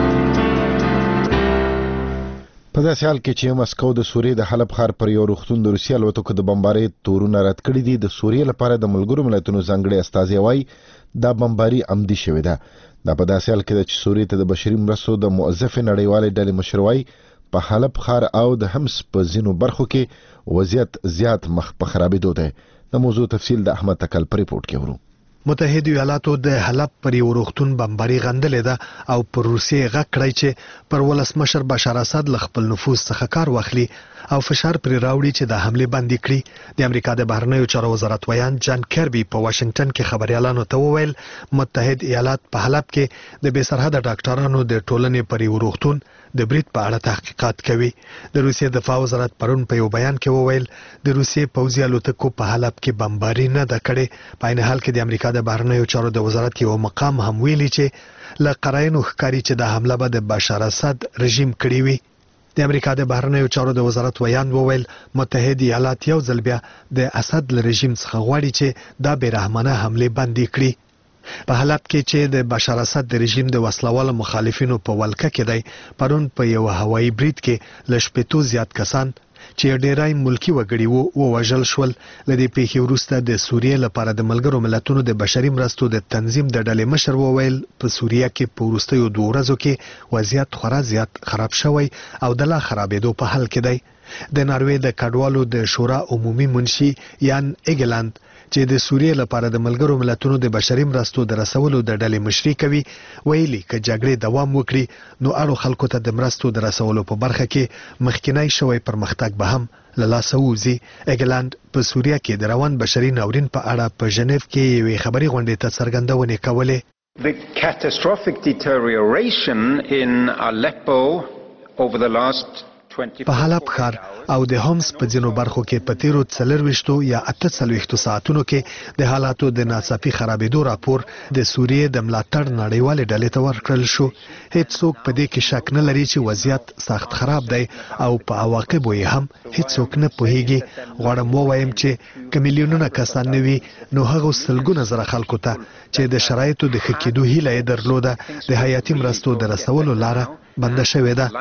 Speaker 1: په داسې حال کې چې مسکو د سوریې د حلب ښار پر یو روغتون د روسیې الوتکو د بمبارۍ تورونه رد کړي دي. د سوریې لپاره د ملګرو ملتونو ځانګړي استازی وایي دا بمباري عمدي شوې ده. دا په داسې حال کې ده چې سوریې ته د بشري مرستو د موظفې نړیوالې ډلې مشر وایي په حلب ښار او د حمص په ځینو برخو کې وضعیت زیات مخ په خرابېدو دی. د موضوع تفصیل د احمد تکل په ریپورت کې ورو.
Speaker 4: متحده ایالاتو د حلب پر یو روغتون بمباري غندلې ده او پر روسیې غږ کړی چې پر ولسمشر بشار اسد له خپل نفوذ څخه کار واخلي او فشار پر راوړي چې د حمله بندي کړي. د امریکا د بهرنیو چارو وزارت ویان جان کربي په واشنگټن کې خبريالانو ته وویل متحده ایالات په حلب کې د بې سرحده ډاکټرانو د ټولنې پر یو روغتون د برید په اړه تحقیقات کوي. د روسیې دفاع وزارت پرون په یو بیان کې وویل د روسیې پوځي الوتکو په حلب کې بمباري نه ده کړې. په عین حال کې د امریکا د بهرنیو چارو د وزارت یو مقام هم ویلي چې له قراینو ښکاري چې د حمله به د بشار اسد رژیم کړی وي. د امریکا د بهرنیو چارو د وزارت ویان وویل متحده ایالات یو ځل بیا د اسد له رژیم څخه غواړي چې دا بیرحمانه حمله بندي کړي. په حالت کې چې د بشار اسد د رژیم د وسلوالو مخالفینو په ولکه کې دی پرون په یو هوایي برید کې ل شپږ زیات کسان چې ډیرای ملکی وګړي وو ووژل شول. لدې پیښې وروسته د سوریې لپاره د ملګرو ملتونو د بشري مرستو د تنظیم د ډلې مشر وویل په سوریه کې په وروستیو دوه ورځو کې وضعیت خورا زیات خراب شوی او د لا خرابېدو په حال کې دی. د ناروې د کډوالو د شورا عمومي منشي یان ایګلاند چې د سوریې لپاره د ملګرو ملتونو د بشري مرستو د رسولو د ډلې مشري کوي ویلي که جګړې دوام وکړي نو اړو خلکو ته د مرستو د رسولو په برخه کې مخکینی شوی پرمختګ به هم له لاسه ووځي. ایګلاند په سوریه کې د روان بشري ناورین په اړه په ژنیف کې یوې خبري غونډې ته څرګندونې کولې.
Speaker 24: The catastrophic deterioration in Aleppo over the last
Speaker 4: په حلب ښار او د حمص په ځینو برخو کې په تیرو څلرويشتو یا اته څلويختو ساعتونو کې د حالاتو د ناڅاپي خرابېدو راپور د سوریې د ملاتړ نړیوالې ډلې ته ورکړل شو. هیڅ څوک په دې کې شک نه لري چې وضعیت سخت خراب دی او په عواقبو یې هم هیڅوک نه پوهیږي. غواړم ووایم چې که میلیونونه کسان نه وي نو هغه سلګونه زره خلکو ته چې د شرایطو د ښه کېدو هیله یې درلوده د حیاتي مرستو د رسولو لاره بنده شوې ده.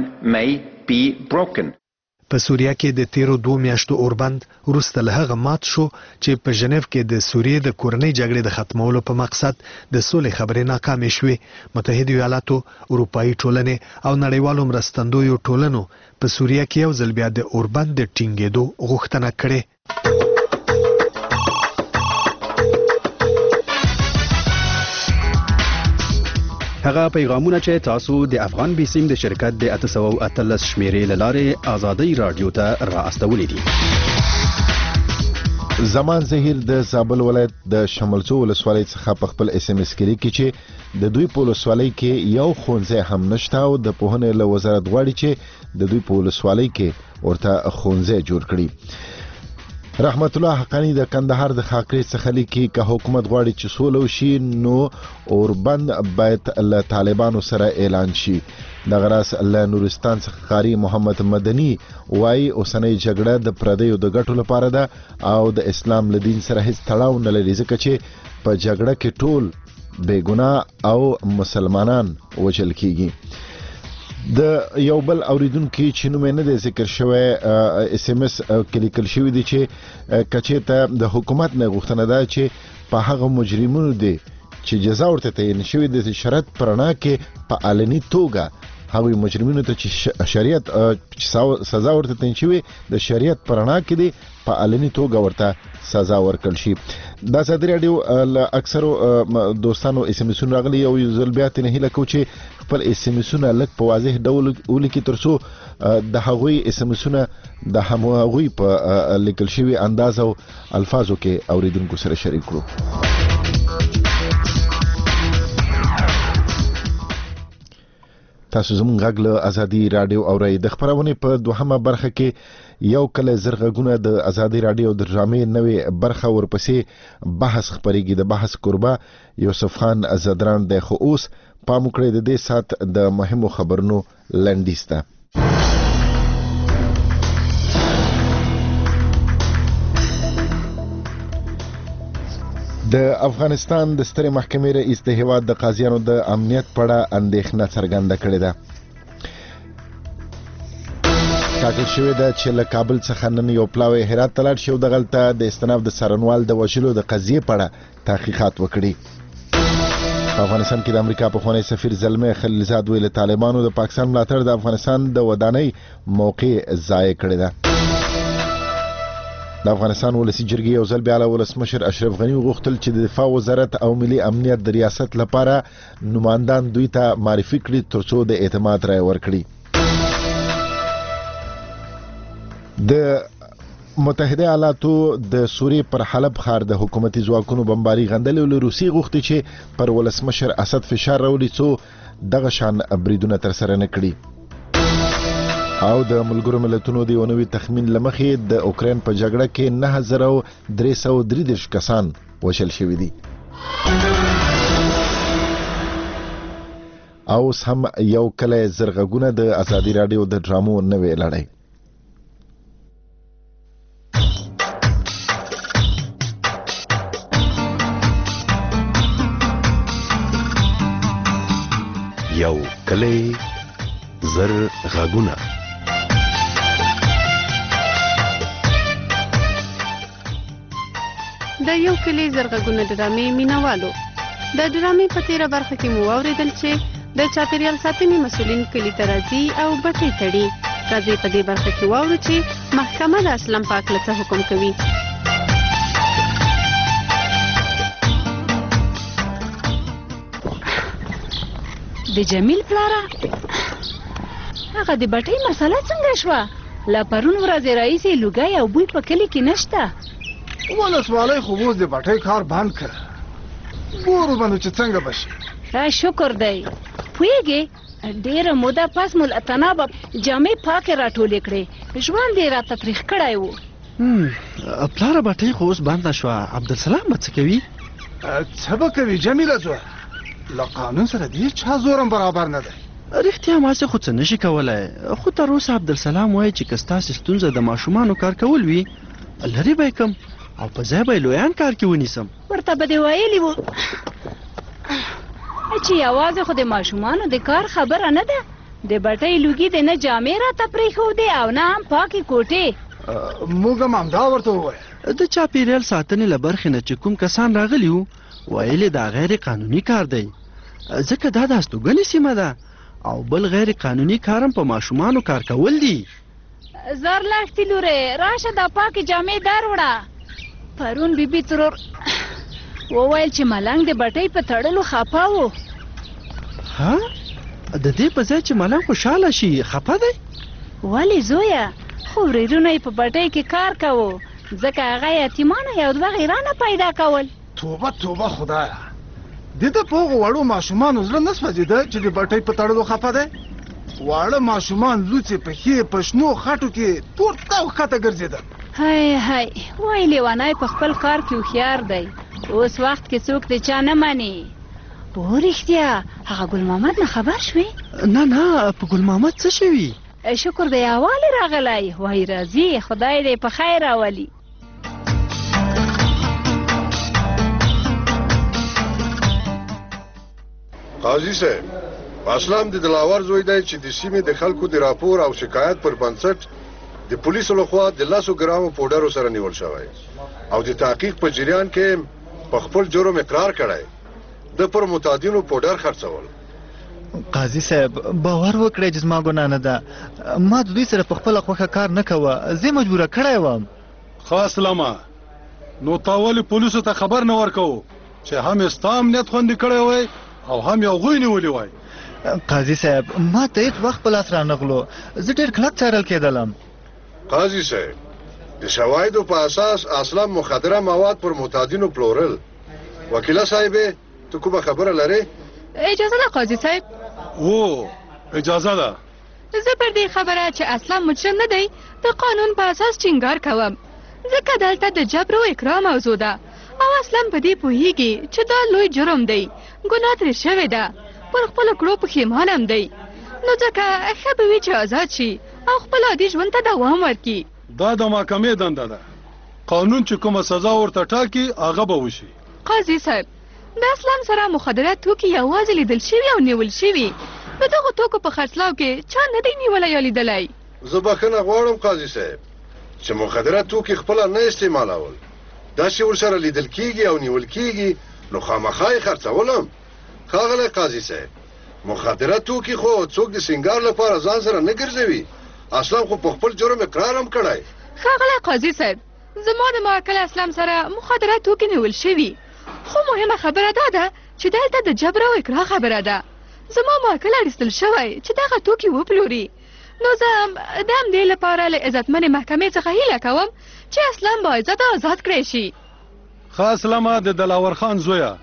Speaker 4: په سوریه کې د تیرو دوه میاشتو اوربند وروسته له هغه مات شو چې په ژنیف کې د سوریې د کورنۍ جګړې د ختمولو په مقصد د سولې خبرې ناکامې شوې. متحده ایالاتو، اروپایي ټولنې او نړیوالو مرستندویو ټولنو په سوریه کې یو ځل بیا د اوربند د ټینګېدو غوښتنه کړې.
Speaker 13: هغه پیغامونه چې تاسو د افغان بیسیم د شرکت د اته سوه او اتلس شمیرې له لارې آزادۍ راډیو ته را استولې دي.
Speaker 1: زمان زهیر د زابل ولایت د شملڅو ولسوالۍ څخه په خپل اس ام اس کې لیکي چې د دوی په ولسوالۍ کې یو ښوونځی هم نشته او د پوهنې له وزارت غواړي چې د دوی په ولسوالۍ کې ورته ښوونځی جوړ کړي. رحمت الله حقانی د کندهار د خاکریز څخه لیکي که حکومت غواړي چې سوله وشي نو اوربند باید له طالبانو سره اعلان شي. دغه راز له نورستان څخه قاری محمد مدني وایي اوسنۍ جګړه د پردیو د ګټو لپاره ده او د اسلام له دین سره هیڅ تړاو نه لري ځکه چې په جګړه کې ټول بې ګناه او مسلمانان وژل کیږي. د یو بل اوریدونکو چې نوم نه دی ذکر شوی اس ام اس کې لیکل شوی دی چې کچېته د حکومت نه غوښتنه ده چې په هغه مجرمونو دی چې جزا ورته تعین شوی د شرط پرنا کې په علني توګه هغوی مجرمینو ته چې شریعت سزا ورته تعین شوی د شریعت په رڼا کې دی په علني توګه ورته سزا ورکړل شي. دا ازادي راډیو له اکثرو دوستانو اس ام اسونه راغلي او یو ځل بیا ته نه هیله کوم چې خپل اس ام اسونه لږ په واضح ډول ولیکي ترڅو د هغوی اس ام اسونه د همغوی په لیکل شوی انداز او الفاظو کې اوریدونکو سره شریک کړو. تاسو زموږ غږ له ازادي راډیو اورئ. د خبرونه په دوهمه برخه کې یو کله زرغونه د ازادي راډیو د ډرامې نوې برخه ورپسې بحث خبرېږي. د بحث قربا یوسف خان زدران د خو اوس پام کړی د دې سات د مهمو خبرونو لنډیسته. د افغانستان د سترې محکمې رئیس د هیواد د قاضیانو د امنیت په اړه اندېښنه څرګنده کړې ده. ټاکل شوې ده چې له کابل څخه نن یو پلاوی هرات ته لاړ شي او دغلته د استناف د څارنوال د وژلو د قضیې په اړه تحقیقات وکړي. په افغانستان کې د امریکا پخوانی سفیر زلمه خلیلزاد ویل طالبانو د پاکستان ملاتړ د افغانستان د ودانۍ موقع ضایع کړې ده. د افغانستان ولسی جرګې یو ځل بیا له ولسمشر اشرف غنی غوښتل چې د دفاع وزارت او ملي امنیت د ریاست لپاره نمائندان دوی ته معرفي کړي ترڅو د اعتماد رای ورکړي. د متحده ایالاتو د سوریې پر حلب ښار د حکومتي ځواکونو بمباري غندلې له روسي غوښتي چې پر ولسمشر اسد فشار راوړي څو دغه شان بریدونه تر سره نه کړي. او د ملګرو ملتونو د یو نوي تخمین لمخې د اوکراین په جګړه کې نه زره درې سوه درې دېرش کسان وژل شوي دي. او اوس هم یو کله زرغونه د ازادي راډیو د ډرامو نوې لړۍ.
Speaker 13: یو کله زرغونه.
Speaker 2: د یو کلی زرغونه ډرامې مینوالو د ډرامې په تیره برخه کې مو واوریدل چې د چاپیریال ساتنې مسولین کلی ته راځي او بټۍ تړي. راځي په دې برخه کې واورو چې محکمه د اسلام پاک له څه حکم کوي.
Speaker 3: د جمیل پلاره هغه د بټۍ مسله څنګه شوه؟ له پرون ورځې راهیسې لوګی او بوی په کلي کې نشته.
Speaker 5: ولسوالۍ خو اوس د بټۍ کار بند کړ. ګورو بنو چې څنګه بشي.
Speaker 3: شکر دی. پوهېږې ډېره موده پس مو له تنابه جامې پاکې راټولې کړې. ژوند یې راته تریخ کړی و.
Speaker 6: پلاره بټۍ خو اوس بنده شوه. عبدالسلام به څه کوي؟
Speaker 5: څه به کوي جمیله زویه؟ له قانون سره د چا زورم برابر نه دی.
Speaker 6: رښتیا ماسې خو څه نشي کولی. خو تر اوسه عبدالسلام وایي چې که ستاسې ستونزه د ماشومانو کار کول وي لرې به یې کړم او په ځای به یې لویان کار کې ونیسم.
Speaker 3: ورته به دې ویلي وو چې یوازې خو د ماشومانو د کار خبره نه ده. د بټۍ لوګي د نه جامې راته پرېښودې او نه هم پاکې کوټې.
Speaker 5: موږ هم همدا ورته وویل.
Speaker 6: د چاپیریال ساتنې له برخې نه چې کوم کسان راغلي وو ویلې دا غیر قانوني کار دی ځکه دا د هستوګنې سیمه ده او بل غیر قانوني کار هم په ماشومانو کار کول دي.
Speaker 3: زر لښتې لورې راشه دا پاکې جامې در وړه. پرون بیبي ترور وویل چې ملنګ د بټۍ په تړلو خفه و.
Speaker 6: ها د دې په ځای چې ملنګ خوشحاله شي خفه دی؟
Speaker 3: ولې زویه؟ خو ورېرونه یې په بټۍ کې کار کوو ځکه هغه یتیمانو یو دوه غیرانه پیدا کول.
Speaker 5: توبه توبه خدایه، د ده په هغو وړو ماشومانو زړه نه سوځېده چې د بټۍ په تړلو خفه دی؟ واړه ماشومان لوڅې پښې په شنو خټو کې پورته او ښکته ګرځېدل.
Speaker 3: هی هی وای لیونی په خپل کار کې هوښیار دی. اوس وخت کې څوک د چا نه مني. په رښتیا هغه ګل محمد نه خبر شوې؟
Speaker 6: نه نه په ګل محمد څه شوي؟
Speaker 3: شکر دی اوالی راغلی. وای راځي خدای دې په خیر راولي.
Speaker 25: قاضي صاحب، اسلام د دلاور زوی دی چې د سیمې د خلکو د راپور او شکایت پر بنسټ د پولیسو لخوا د لسو ګرامو پوډرو سره نیول شوی او د تحقیق په جریان کې په خپل جرم اقرار کړی. د پر متعدینو پوډر خرڅول
Speaker 7: قاضي صاحب باور وکړئ چې زما ګناه نه ده. ما د دوی سره په خپله خوښه کار نه کوه، زه مجبوره کړی وم.
Speaker 8: خاص لمه نو تا ولې پولیسو ته خبر نه ورکوو چې هم ستا امنیت خوندي کړی وای او هم یو غوی نیولي وای؟
Speaker 7: قاضي صاحب ما ته هېڅ وخت په لاس رانغلو، زه ډېر کلک څارل کېدلم.
Speaker 25: قاضي صاحب د شواهدو په اساس اصلا مخدره مواد پر معتادینو پلورل. وکیله صاحبې ته کومه خبره لرې؟
Speaker 3: اجازه ده قاضي صاحب؟
Speaker 8: او اجازه ده.
Speaker 3: زه پر دې خبره چې اصلا مجرم نه دی د قانون په اساس ټینګار کوم، ځکه دلته د جبر او اکراه موضوع ده او اصلا په دې پوهیږي چې دا لوی جرم دی، ګناه ترې شوې ده، پر خپلو کړو پښیمان هم دی، نو ځکه ښه به وي چې آزاد شي او خپل عادي ژوند ته دوام ورکړي.
Speaker 8: دا د محکمې دنده ده، قانون چې کومه سزا ورته ټاکي هغه به وشي.
Speaker 3: قاضي صاحب د اسلام سره مخدره توکي یوازې لیدل شوي او نیول شوي، د دغو توکو په خرڅلاو کې چا نه دی نیولی یا لیدلی.
Speaker 25: زه بخښنه غواړم قاضي صاحب چې مخدره توکي خپله نه استعمالول، دا چې ورسره لیدل کیږي او نیول کیږي نو خامخا یې خرڅولم. ښاغلی قاضي صاحب مخدره توکي خو څوک د سینګار لپاره ځان سره نه ګرځوي، اسلام خو په خپل جرم اقرار هم کړی.
Speaker 3: ښاغلی قاضي صاحب زما د موکل اسلام سره مخدره توکي نیول شوي، خو مهمه خبره دا ده چې دلته د جبر او اکراه خبره ده. زما موکل اړیستل شوی چې دغه توکي وپلوري، نو زه د همدې لپاره له عزتمنې محکمې څخه هیله کوم چې اسلام باعزته آزاد کړی شي.
Speaker 8: خاص لمه د دلاور خان زویه،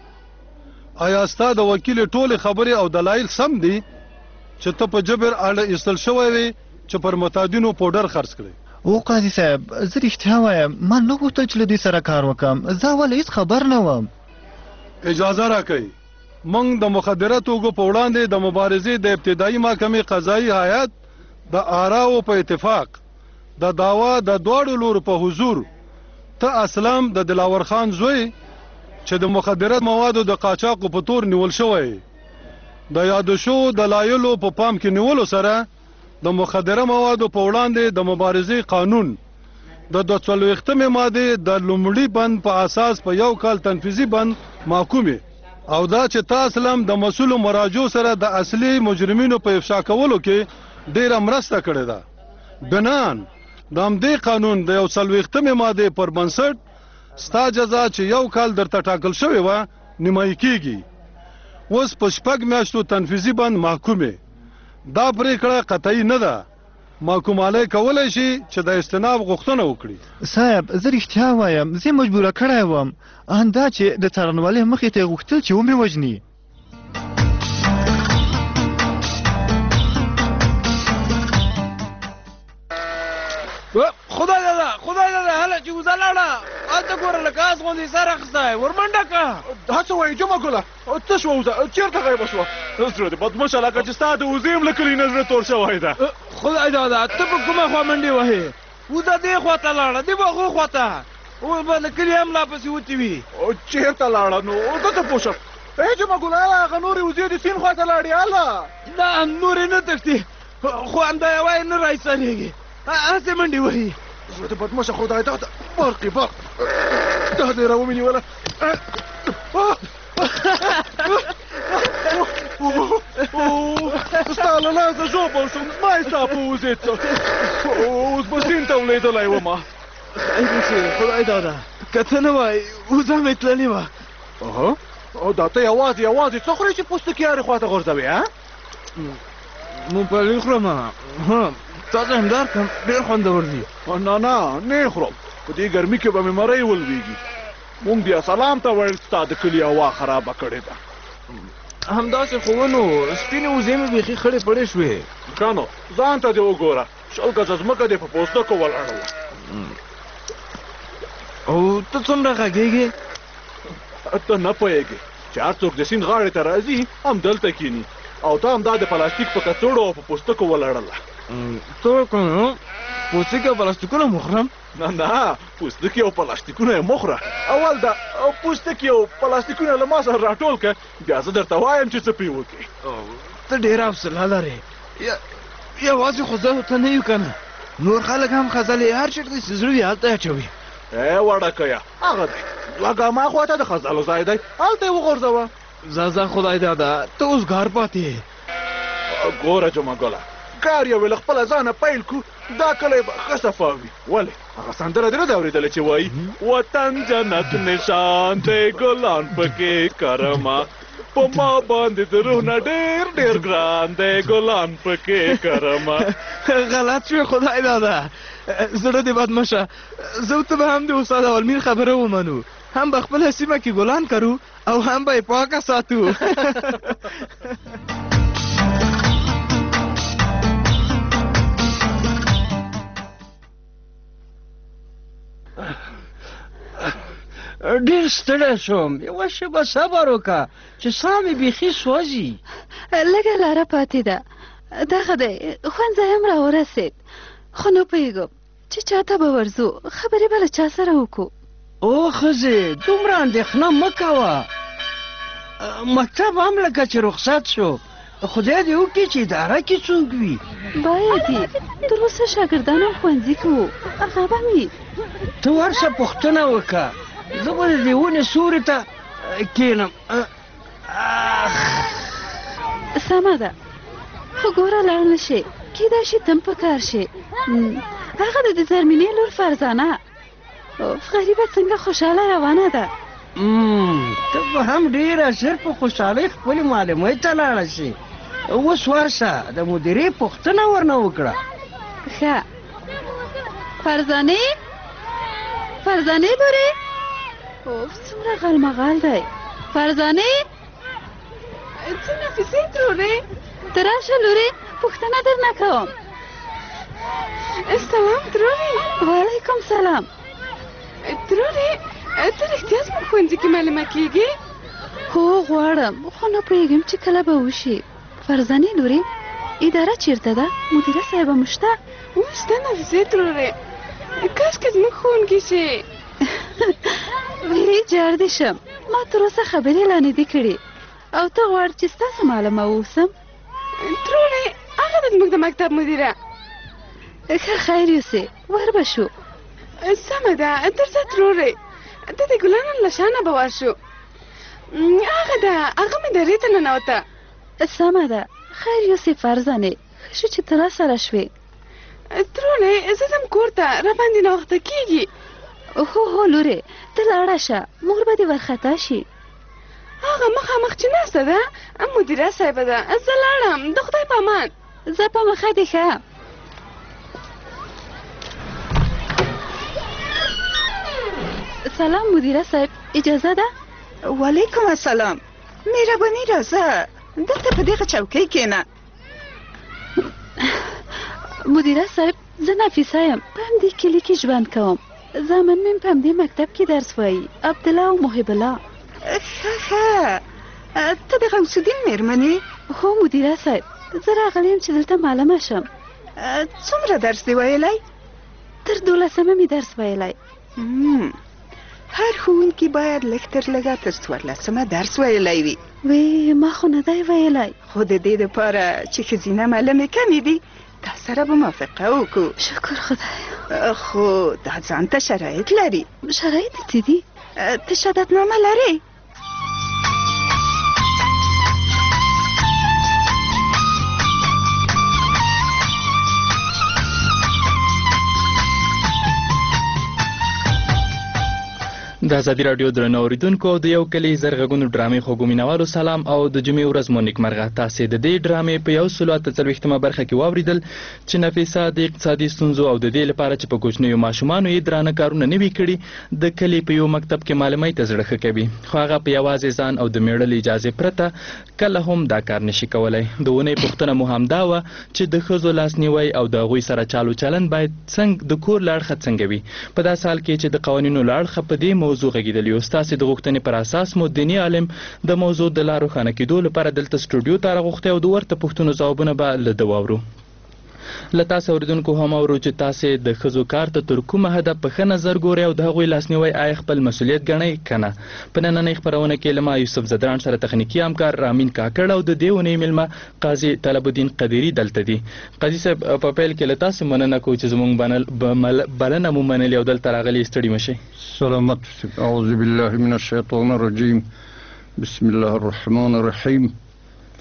Speaker 8: آیا ستا د وکیل ټولې خبرې او دلایل سم دي چې ته په جبر اړه ایستل شوی وي چې پر معتادینو پوډر خرڅ کړي؟
Speaker 7: او قاضي صاحب زه رښتیا وایم ما نه غوښتل چې له دوی سره کار وکړم، زه ولې هېڅ خبر نه وم.
Speaker 8: اجازه راکئ موږ د مخدره توکو په وړاندې د مبارزې د ابتدایي محکمې قضایي هیات د آراو په اتفاق د دعوا د دواړو لورو په حضور ته اسلام د دلاور خان زوی چې د مخدره موادو د قاچاقو په تور نیول شوی، د یادو شوو دلایلو په پام کې نیولو سره د مخدره موادو په وړاندې د مبارزې قانون د دوه څلوېښتمې مادې د لومړي بند په اساس په یو کال تنفیذي بند محکومې، او دا چې تا اسلام د مسؤلو مراجعو سره د اصلي مجرمینو په افشا کولو کې ډیره مرسته کړې ده. بنان د همدې قانون د یو څلوېښتمې مادې پر بنسټ ستا جزا چې یو کال درته ټاکل شوې وه نیمایي کیږي، اوس په شپږ میاشتو تنفیذي بند محکومې. دا پرېکړه قطعي نه ده، محکوموالی کولی شي چې د استناب غوښتنه وکړي.
Speaker 7: صاحب زه رښتیا وایم زه مجبوره کړی وم، همدا چې د څارنوالۍ مخې ته یې غوښتل چې ومې وژني.
Speaker 9: خدای دادا خدای دادا هله چې وزه لاړه هلته ګوره لکه اس غوندې سر اخیستی ورمنډه کړه.
Speaker 5: هڅه وایي جمعه ګله څه شوه وزه چېرته غیبه شوه؟
Speaker 9: زړه دې بدمشه لکه چې ستا د وزې هم له کلي نه زړه تور شوی ده. خدای دادا ته په کومه خوا منډې وهې؟ وزه دې خوا ته لاړه دې بغو خوا ته، اوس به د کلي هم لا پسې وتې وي.
Speaker 5: چېرته لاړه نو دته پوه شم. ای جمعه ګله هغه نورې وزې د سیند خوا ته لاړې هله
Speaker 9: دا هم نورې نه تښتي خو همدا یوه یې نه رایسارېږي، هسې منډې وهي.
Speaker 5: زړه دې بدمشه خدای داده برقې برق دا دې را ومینېوله. ستا له لاسه ژوبل شوم ما یې ستا په وزې څه اوس به سیند ته ولیدلی ومه.
Speaker 9: خدای دې خدای داده که ته نه وای وزه مې تللې وه.
Speaker 5: او دا ته یوازې یوازې څه خورې چې پوستکي هرې خوا ته غورځوې ها؟
Speaker 9: ممپلي خورم تا ته هم درکړم ډېر خوندور دي.
Speaker 5: نه نه نه خورم، په دې ګرمي کې به مې مرۍ ولوېږي. مونږ بیا سلام ته ویل ستا د کلي هوا خرابه کړې ده.
Speaker 9: همداسې خو ونو سپینې وزې مې بیخي خړې پړې شوې.
Speaker 5: ښه نو ځان ته دې وګوره شل ګزه ځمکه دې په پوستکو ولاړه وه.
Speaker 9: او ته څومره غږېږې؟
Speaker 5: ته نه پوهېږې چې هر څوک د سیند غاړې ته راځي هم دلته کښېني او ته همدا د پلاستیک په کڅوړو او په پوستکو ولاړله.
Speaker 9: ته که پوستکي او پلاستیکونه مخورم؟
Speaker 5: نه نه پوستکي او پلاستیکونه یې مخوره. اول دا پوستکي او پلاستیکونه له ما سره راټول کړه بیا زه درته وایم چې څه پرې وکړې.
Speaker 9: ته ډېره حوصله لرې، یوازې خو زه ته نه یو که نه نور خلک هم خزلې هر چېرته چې زړه وي هلته یې اچوي.
Speaker 5: ای وړکیه هغه دی دوه ګامه خواته د خزلو ځای دی هلته یې وغورځوه.
Speaker 9: ځه ځه خدای داده ته اوس ګار پاتې ګوره جمعه ګله کار یو له خپله ځانه پیل کړو دا کلی به ښه صفا وي ولې هغه سندره دې نه ده اورېدله چې وایي وطن جنت نشان دی ګلان پکې کرمه په ما باندې د روح نه ډېر ډېر ګران دی ګلان پکې کرمه
Speaker 10: غلط شوې خدای دادا زړه دې بد مه شه زه ته به هم د استاد اولمیر خبره ومنو هم به خپله سیمه کې ګلان کرو او هم به یې پاکه ساتو
Speaker 11: ډېر ستړی شوم یوه شېبه صبر وکړه چې ساه مې بیخي سوځي
Speaker 3: لږه لاره پاتې ده دغه دی ښوونځی هم راورسېد خو نه پوهېږم چې چا ته به ورځو خبرې به له چا سره وکړو
Speaker 11: او ښځې دومره اندېښنه مه کوه مکتب هم لکه چې رخصت شو خدای دې وکړي چې اداره کې څوک وي
Speaker 3: باید یې تر اوسه شاګردان هم ښوونځي کې وو هغه به وي
Speaker 11: ته ورشه پوښتنه وکړه زه به د دې ونې سوري ته کښېنم
Speaker 3: سمه ده خو ګوره لاړ نه شې کیدای شي ته هم په کار شې هغه د دې زرمینې لور فرزانه غریبه څنګه خوشحاله روانه ده
Speaker 11: ته به هم ډېره ژر په خوشحالۍ خپلې معلمۍ ته لاړه شي اوس ورشه د مدیرې پوښتنه ورنه وکړه
Speaker 3: ښه فرزانې فرزانې لورې اوف څومره غلمغال دی فرزانې څه نفیسې ترورې ته راشه لورې پوښتنه درنه کوم سلام ترورې وعلیکم سلام ترورې ته رښتیا زموږ ښوونځي کې معلمه کېږې هو غواړم خو نه پوهېږم چې کله به وشي فرزانې لورې اداره چېرته ده مدیره صاحبه مو شته شته نفیسې ترورې کاشکې زموږ ښوونکي شي ویلې جار دې شم ما تر اوسه خبرې لا نه دي کړې او ته غواړې چې ستاسو معلمه واوسم ترورې هغه ده زموږ د مکتب مدیره ښه خیر یوسې ور به شو سمه ده درځه ترورې د دې ګلانو له شانه به ورشو هغه ده هغه مې درې ته ننوته سمه ده خیر یوسې فرزانې ښه شو چې ته راسره شوې ترورې زه ځم کور ته راباندې ناوخته کېږي هو هو لورې ته لاړه شه مور به دې ورخطا شي هغه مخامخ چې ناسته ده مدیره صاحبه ده زه لاړم د خدای په امان زه په مخه دې ښه سلام مدیره صاحب اجازه ده
Speaker 12: وعلیکم السلام مهرباني راځه دلته په دغه چوکۍ کښېنه
Speaker 3: مدیره صاحب زه نفیسه یم په همدې کلي کې ژوند کوم زامن مې په همدې مکتب کې درس وایي عبدالله او محب الله
Speaker 12: ښه ښه ته د غوث الدین مېرمنې
Speaker 3: هو مدیره صاحب زه راغلی یم چې دلته معلمه شم
Speaker 12: څومره درس دې ویلی
Speaker 3: تر دولسمه مې درس ویلی
Speaker 12: هر ښوونکي باید لږ تر لږه تر څوارلسمه درس ویلی وي
Speaker 3: وی ما خو نه دی ویلی
Speaker 12: خو د دې دپاره چې ښځینه معلمې کمې دي تا سره به موافقه وکړو
Speaker 3: شکر خدای
Speaker 12: خو دا ځان ته شرایط لري
Speaker 3: شرایط څه دي
Speaker 12: ته شهادتنامه لرې
Speaker 19: د ازادي راډیو درنو اوریدونکو د یو کلی زرغونو ډرامې خوږو مینوالو سلام او د جمعې ورځ مو نیکمرغه تاسې د دې ډرامې په یو سلو اته څلوېښتمه برخه کې واورېدل چې نفیسه د اقتصادي ستونزو او د دې لپاره چې په کوچنیو ماشومانو یې درانه کارونه نه وي کړي د کلي په یو مکتب کې معلمۍ ته زړه ښه کوي خو هغه په یوازې ځان او د میړه له اجازې پرته کله هم دا کار نشي کولی د اونۍ پوښتنه مو همدا وه چې د ښځو لاسنیوی او د هغوی سره چالو چلند باید څنګه د کور له اړخه څنګه وي په داسې حال کې چې د قوانینو له اړخه په دې موضوع غږېدلي یو ستاسې د غوښتنې پر اساس مو دیني عالم د موضوع د لا روښانه کېدو لپاره دلته سټوډیو ته راغوښتی او د ورته پوښتنو ځوابونه به له ده واورو له تاسې اورېدونکو هم اورو چې تاسې د ښځو کار ته تر کومه حده په ښه نظر ګورئ او د هغوی لاسنیوی آیا خپل مسؤلیت ګڼئ که نه په نننۍ خپرونه کې له ما یوسف زدران سره تخنیکي همکار رامین کاکړ او د دې اونۍ میلمه قاضي طلب الدین قدیري دلته دي قاضي صاحب په پیل کې له تاسو مننه کوو چې زموږ بلنه مو منلې او دلته راغلي ستړي مه شئ
Speaker 14: سلامت اعوذ بالله من الشیطان الرجیم بسم الله الرحمن الرحیم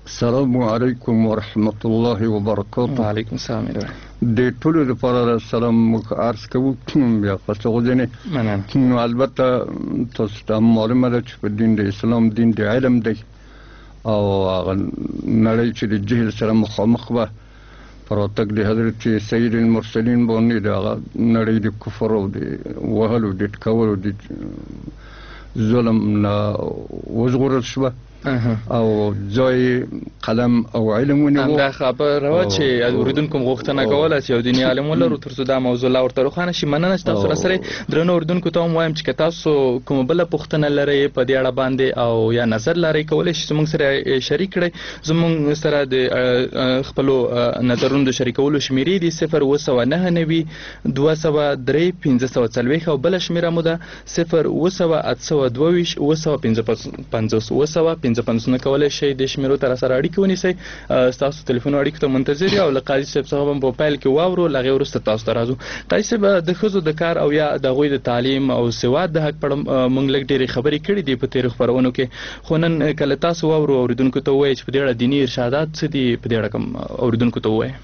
Speaker 14: السلام علیکم ورحمت الله وبرکاته.
Speaker 19: وعلیکم السلام.
Speaker 14: د ټولو لپاره سلام عرض کوو بیا پسته غوښنه
Speaker 19: مننه.
Speaker 14: نو البته تاسو ته معلومه ده چې په دین د اسلام دین د علم دی او هغه نړۍ چې د جهل سره مخامخ وه پراتک د حضرت سید المرسلین باندې د هغه نړۍ د کفر او د وهلو د ټکولو د ظلم نه وژغورل شوه او ځای قلم او علم ونیو.
Speaker 19: همدا خبره وه چې اوریدونکو غوښتنه کوله چې یو دیني عالم ولرو تر څو دا موضوع لا ورته روښانه شي. مننه چې تاسو راسره درنو اوریدونکو ته هم وایم چې که تاسو کومه بله پوښتنه لرئ په دې اړه باندې او یا نظر لرئ کولی شئ زموږ سره شریک کړئ. زموږ سره د خپلو نظرونو د شریکولو شمیرې دي صفر اوه سوه نهه نوي دوه سوه درې پنځه سوه څلوېښت او بله شمیره مو ده صفر اوه سوه اته سوه دوه ویشت اوه سوه پنځه پنځوس اوه سوه پنځه پنځوسونه کولی شئ د شمیرو ته راسره اړیکې ونیسئ. ستاسو تلیفونو اړیکو ته منتظر یو او له قاضي صاحب څخه هم په پیل کې واورو له هغې وروسته تاسو ته راځو. قاضي صاحب د ښځو د کار او یا د هغوی د تعلیم او سواد د حق په اړه موږ لږ ډېرې خبرې کړې دي په تېرو خپرونو کې خو نن کله تاسو واورو اوریدونکو ته ووایئ چې په دې اړه دیني ارشادات څه دي په دې اړه کوم اوریدونکو ته ووایئ.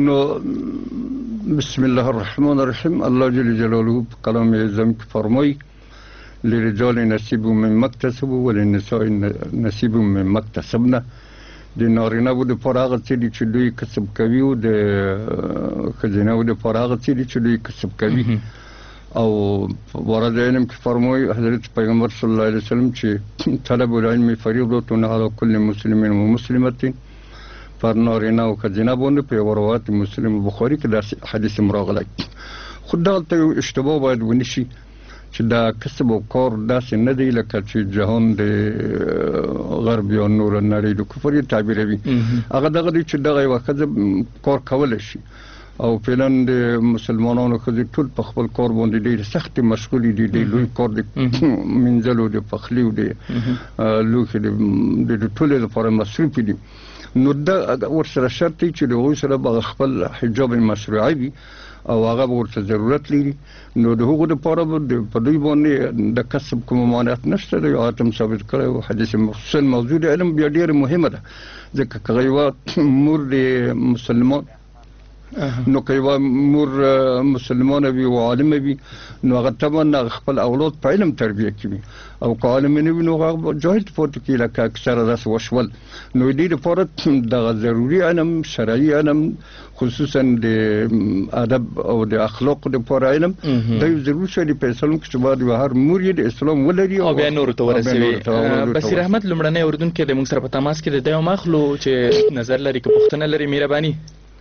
Speaker 14: نو بسم الله الرحمن الرحیم. الله جل جلاله په کلام اعظم کې فرمایي للرجال نصیب مما اکتسبوا وللنساء نصیب مما اکتسبن. د نارینه‌و دپاره هغه څه دي چې دوی کسب کوي او د ښځینه‌و دپاره هغه څه دي چې دوی کسب کوي. او ورد علم کې فرمایي حضرت پیغمبر صلی الله علیه وسلم چې طلب العلم فریضة علی کل مسلم و مسلمة پر نارینه او ښځینه باندې په یوه روایت مسلم بخاري کې داسې حدیث هم راغلی. خو دلته یو اشتباه باید ونشي چې دا کسب او کار داسې نه دی لکه چې جهان د غرب یا نور نړۍ د کفر یې تعبیروي. هغه دغه دی چې دغه یوه ښځه کار کولی شي او فعلا د مسلمانانو ښځې ټول په خپل کار باندې ډېرې سختې مشغولې دي. ډېر لوی کار د مینځلو د پخلي او د لوښي د ټولو لپاره مصروفې دي. نو دا ورسره شرط دی چې د هغوی سره به خپل حجاب مشروعي وي او هغه به ورته ضرورت لري. نو د هغو دپاره به په دوی باندې د کسب کوم مانعت نشته دی. آیت هم ثابت کړی و حدیث مخصوصا موضوع د علم بیا ډېره مهمه ده ځکه که یوه مور د مسلمان نو که یوه مور مسلمانه وي او عالمه وي نو هغه طبعا خپل اولاد په علم تربیه کوي او که عالمه نه وي نو هغه جاهل پاتې کېږي لکه اکثره داسې وشول. نو د دې لپاره دغه ضروري علم شرعي علم خصوصا د ادب او د اخلاقو دپاره علم دا یو ضروري شی دی په اسلام کې چې باید یوه هر مور یې د اسلام ولري
Speaker 19: او بیا نورو ته ورسوي. بصیر احمد لومړنی اوریدونکی دی موږ سره په تماس کې دی. دی هم اخلو چې نظر لري که پوښتنه لري مهرباني.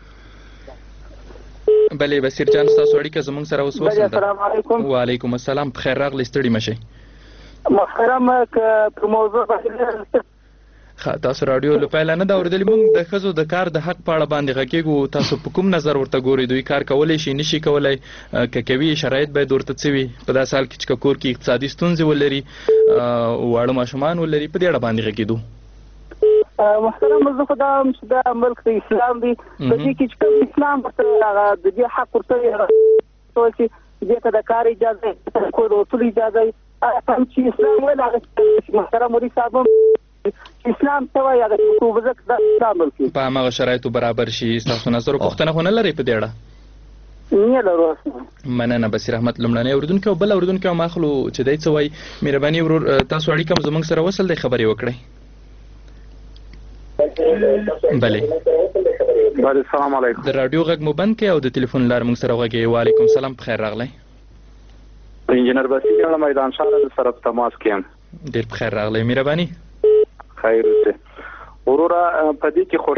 Speaker 19: بلې بصیر جان ستاسو اړیکه زموږ سره اوس وصل ده.
Speaker 15: السلام علیکم.
Speaker 19: وعلیکم السلام. بخیر راغلی ستړي مه شئ.
Speaker 15: محترم که پر موضوع باندې
Speaker 19: تاسو راډیو له پیله نه ده اورېدلي. موږ د ښځو د کار د حق په اړه باندې غږېږو. تاسو په کوم نظر ورته ګورئ؟ دوی کار کولی شي نشي کولی؟ که کوي شرایط باید ورته څه وي په داسې حال کې چې که کور کې اقتصادي ستونزې ولري واړه ماشومان ولري په دې اړه باندې غږېدو.
Speaker 15: محترم زه خو دا وایم چې دا ملک د اسلام دی. په دې کې چې کوم اسلام ورته هغه د دې حق ورته چې دې ته د کار اجازه د کور وتلو اجازه هم چې اسلام ویل هغه محترم مولوي صاحب اسلام ته وایي هغه چې وزک د اسلام ملک
Speaker 19: په هماغه شرایطو برابر شي. ستاسو نظر او پوښتنه خو نه لرئ په دې اړه؟
Speaker 15: نه لرو.
Speaker 19: مننه بصیر احمد لومړنی اوریدونکی او بل اوریدونکی هم اخلو چې دی څه وایي. مهرباني ورور تاسو اړیکه هم زموږ سره وصل دی خبرې وکړئ.
Speaker 15: بله بله السلام علیکم.
Speaker 19: د راډیو غږ مو بند کړئ او د تلیفون لار موږ سره وغږئ. وعلیکم السلام. بخیر راغلی.
Speaker 15: انجینر بصیر له میدان شهر سره په تماس کې یم.
Speaker 19: ډېر بخیر راغلی. مهرباني.
Speaker 15: خیر اوسې. وروره په دې کې خو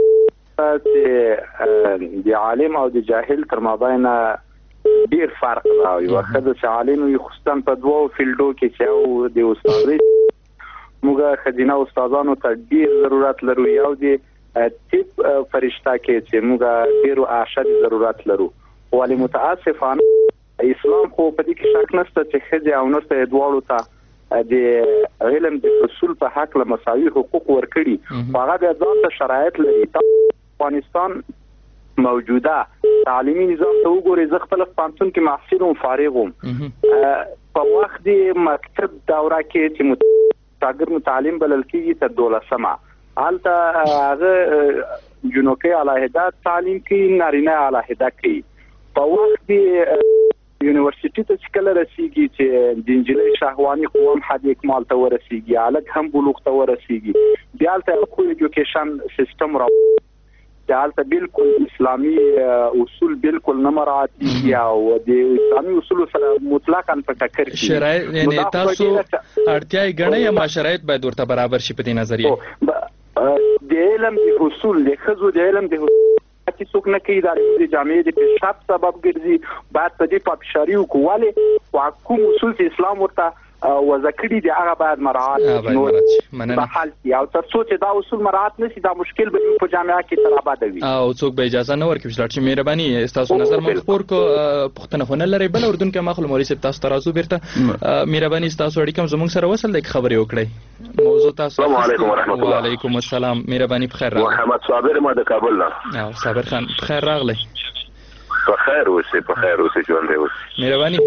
Speaker 15: چې د عالم او د جاهل تر مابین ډېر فرق ده. یوه ښځه چې عالم وي خصوصا په دوو فیلډو کې چې یو د استادۍ موږ ښځینه استادانو ته ډېر ضرورت لرو. یو د طب فرشته کې چې موږ ډېرو اشد ضرورت لرو. ولې متاسفانه اسلام خو په دې کې شک نشته چې ښځې او نر ته دواړو ته د علم د حصول په حق له مساوي حقوق ورکړي. خو هغه بیا ځان ته شرایط لري. افغانستان موجوده تعلیمي نظام ته وګورئ. زه خپل پوهنتون کې محصل وم فارغ وم. په وخت د مکتب دوره کې چې شاګرد متعلم بلل کېږي تر دولسمه هلته هغه جنوکي علاهده تعلیم کوي، نارینه علاهده کوي. په وخت کې یونیورسيټي ته چې کله رسیږي چې د انجلۍ شهواني قوم حد اکمال ته ورسیږي، الګ هم بلوغ ته ورسیږي، بیا هلته خو ایجوکیشن سیستم را چې هلته بالکل اسلامي اصول بالکل نه مراعاتېږي او د اسلامي اصولو سره مطلقاً په ټکر کې
Speaker 19: شرایط یعنی تاسو اړتیاې ګڼئ یا شرایط باید ورته برابر شي په دې نظریه؟
Speaker 15: د علم د اصول د ښځو د علم د چې څوک نه کوي د جامعې د پیشرفت سبب ګرځي، باید په دې پاپشاري وکولې او کوم اصول چې اسلام ورته وضع کړي دي هغه باید مراعات شي په حال کې، او تر څو چې دا اصول مراعات نشي دا مشکل به په جامعه کې تر ابده وي
Speaker 19: او څوک به اجازه نه ورکړي چې لاړ شي. مهرباني تاسو نظر مو خپور کو پښتنه خو نه لري بل اردن کې ماخل مولوي صاحب تاسو ترازو بیرته مهرباني تاسو اړیکم زموږ سره وصل د خبرې وکړئ موضوع تاسو.
Speaker 16: السلام علیکم ورحمت الله.
Speaker 19: وعلیکم السلام. مهرباني بخیر راغلی.
Speaker 16: محمد صابر ما د کابل نه.
Speaker 19: او صابر خان بخیر راغلی.
Speaker 16: بخیر اوسئ بخیر اوسئ ژوند اوسئ.
Speaker 19: مهرباني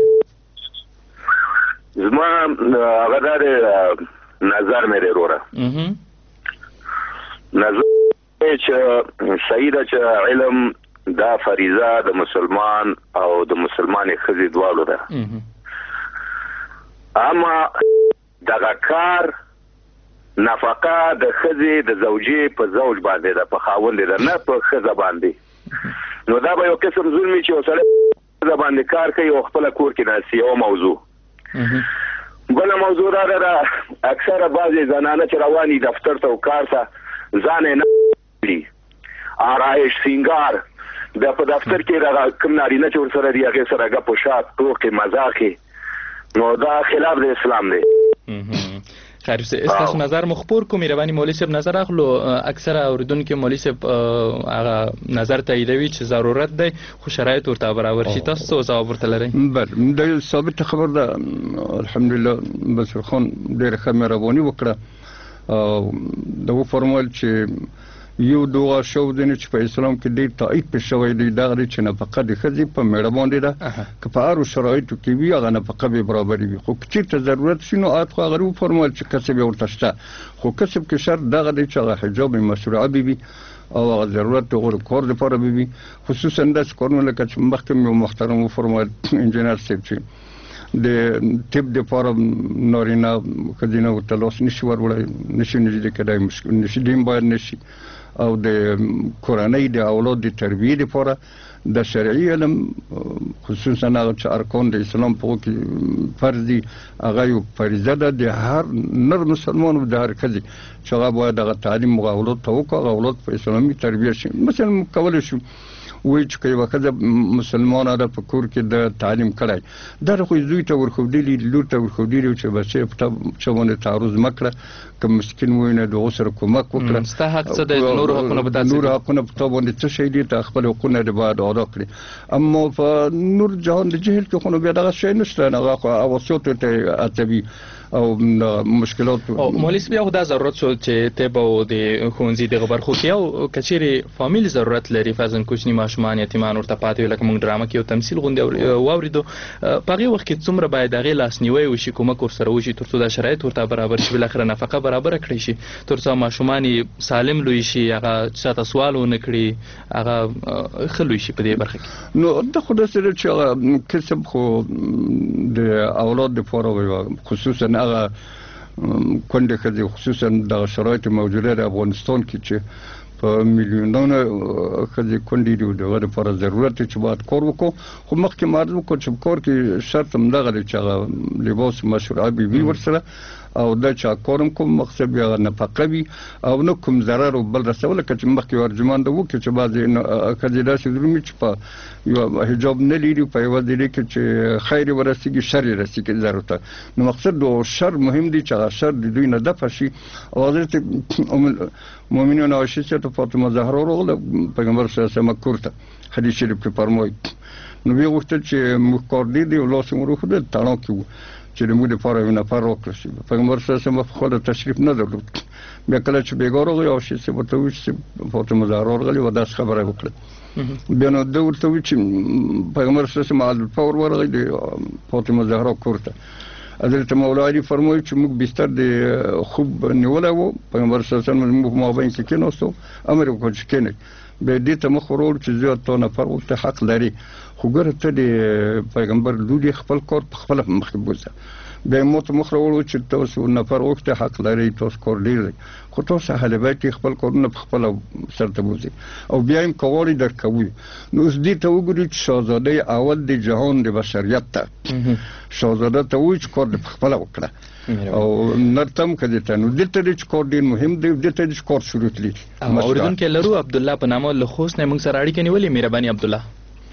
Speaker 16: زما هغه د نظر مې وروره نظر چې صحیح ده چې علم دا فریضه د مسلمان او د مسلمانې ښځې دواړو ده، اما دغه کار نفقه د ښځې د زوجې په زوج باندې ده، په خاوند ده، نه په ښځه باندې. نو دا به یو قسم ظلم وي چې یو سړی ښځه باندې کار کوي او خپله کور کې ناست یو موضوع. بله موضوع دا ده اکثره بعضې زنانه چې رواني دفتر ته او کار ته ځان یې نه کړي آرایش سینګار بیا په دفتر کې دغه کوم نارینه چې ورسره دي هغې سره ګپ و شات ټوکې مزاقې، نو دا خلاف د اسلام دی.
Speaker 19: خیر ستاسو نظر مو خپور کوم. مهرباني مولوي صاحب نظر اخلو. اکثره اوریدونکو مولوي صاحب هغه نظر تاییدوي چې ضرورت دی خو شرایط ورته برابر شي. تاسو څه ځواب ورته لرئ؟
Speaker 14: بله د ثابت خبر ده الحمدلله بشیر خان ډېره ښه مهرباني وکړه او د وفرمایل چې یو دغه شو دی چې په اسلام کې ډېر تایید پې شوی دی دغه دی چې نفقه د ښځې په مېړه باندې ده که په هرو شرایطو کې وي هغه نفقه به برابرې وي، خو که چېرته ضرورت شي نو آیت خو هغه وفرمایل چې کسب یې ورته شته، خو کسب کې شرط دغه دی چې هغه حجاب مشروعه به وي او هغه ضرورت د هغو کار دپاره به وي، خصوصا داسې کارونه لکه چې مخکې مې محترم وفرمایل انجینر صاحب چې د طب دپاره نارینه ښځینه ورته لاس نشي وروړی، نشي نږدې کېدی، مشکل نشي دین باید نشي، او د کورنۍ د اولاد د تربیې لپاره د شرعي علم خصوصا هغه چې ارکان د اسلام په کې فرض دي هغه یو فریضه ده د هر نر مسلمان او د هر ښځې چې هغه باید هغه تعلیم هغه اولاد ته وکړي، هغه اولاد په اسلامي تربیه شي. مثلا کولی شو وایي چې که یوه ښځه مسلمانه ده په کور کې د تعلیم کړی دا خو زوی ته ورښودلي لور ته ورښودلي چې بچی په چا باندې تعرض مه کړه، که مسکین ووینه د هغو سره کومک وکړه.
Speaker 19: ستا حق څه دی؟ نور حقونه به داسې
Speaker 14: نور حقونه په تا باندې څه شی دي ته خپل حقونه دې باید ادا کړي. اما په نور جهان د جهل کې خو نو بیا دغه شی نشته، هغه خو اوسطو ته اچوي او مشکلات.
Speaker 19: مولوي صاحب یو دا ضرورت شو چې طب او د ښوونځي دغه برخو کې او که چیرې فامیل ضرورت لري فرضاً کوچني ماشومان یتیمان ورته پاتې وي لکه موږ ډرامه کې یو تمثیل غوندې واورېدو، په هغې وخت کې څومره باید هغې لاسنیوی وشي، کومک ورسره وشي تر څو دا شرایط ورته برابر شي، بالاخره نفقه برابره کړی شي تر څو ماشومان یې سالم لوی شي، هغه چاته سوال ونه کړي، هغه ښه لوی شي په دې برخه کې.
Speaker 14: نو دا خو داسې ده چې هغه کسب خو د اولاد دپاره خصوصا هغه کونډې ښځې خصوصا دغه شرایط موجوده د افغانستان کې چې په میلیونونه ښځې کونډې دي، د هغه دپاره ضرورت دی چې باید کار وکړو. خو مخکې مې عرض وکړو چې په کار کې شرط همدغه دی چې هغه لباس مشروعه به وي ورسره او دا چې کارم کوم مقصد بیا نفقه وي او نه کوم ضرر او بل رسول، لکه چې مخکې ارجمان ده وکړي چې بعضې ښځې داسې درومي چې په یو حجاب نه لري، په یوه ځای کې چې خیر یې ورسېږي شر یې رسېږي ضرر ته. نو مقصد د شر مهم دی چې هغه شر د دوی نه دفع شي. او حضرت مؤمنین عایشه ته فاطمه زهرا راغله پیغمبر صلی الله علیه وسلم کور ته، حدیث شریف کې فرمایي نو ویې غوښتل چې موږ کار دی دی او لاس یې مو وښودل تڼاک کې وو چې د موږ دپاره یو نفر راکړه شي. پیغمبر صلی الله علیه وسلم په خپله تشریف نه درلود. بیا کله چې بېګا راغی عایشې صاحب ورته وویل چې فاطمه زهرا راغلې وه داسې خبره یې وکړه. بیا نو ده ورته وویل چې پیغمبر صلی الله علیه وسلم الفور ورغی د فاطمه زهرا کور ته حضرت مولا علی فرمایي چې موږ بستر د خوب نیولی وو پیغمبر صلی الله علیه وسلم موږ مابین کې کېناستو امر وکړ چې کېنئ بیا دې ته مخ ورور چې زیات تو نفر ورته حق لري خو ګوره ته د پیغمبر لور خپل کار په خپله مخکې بوځه بیا مو ته مخ راوړو چې تاسو نفر وخته حق لري تاسو کور ډیر دی خو تاسو اهل بیت خپل کورونه په خپل سرته بوزي او بیا هم کوالي درکوي نو اوس دې ته وګورئ چې شاهزاده اول د جهان د بشریت ته شاهزاده ته وایي چې کور د خپل وکړه او نرتم کړي ته نو دلته د کور ډیر مهم دی دلته د کور شروع کړي
Speaker 19: اوریدونکو لرو عبد الله په نامه له خوست نه موږ سره اړیکه نیولې مهرباني عبد الله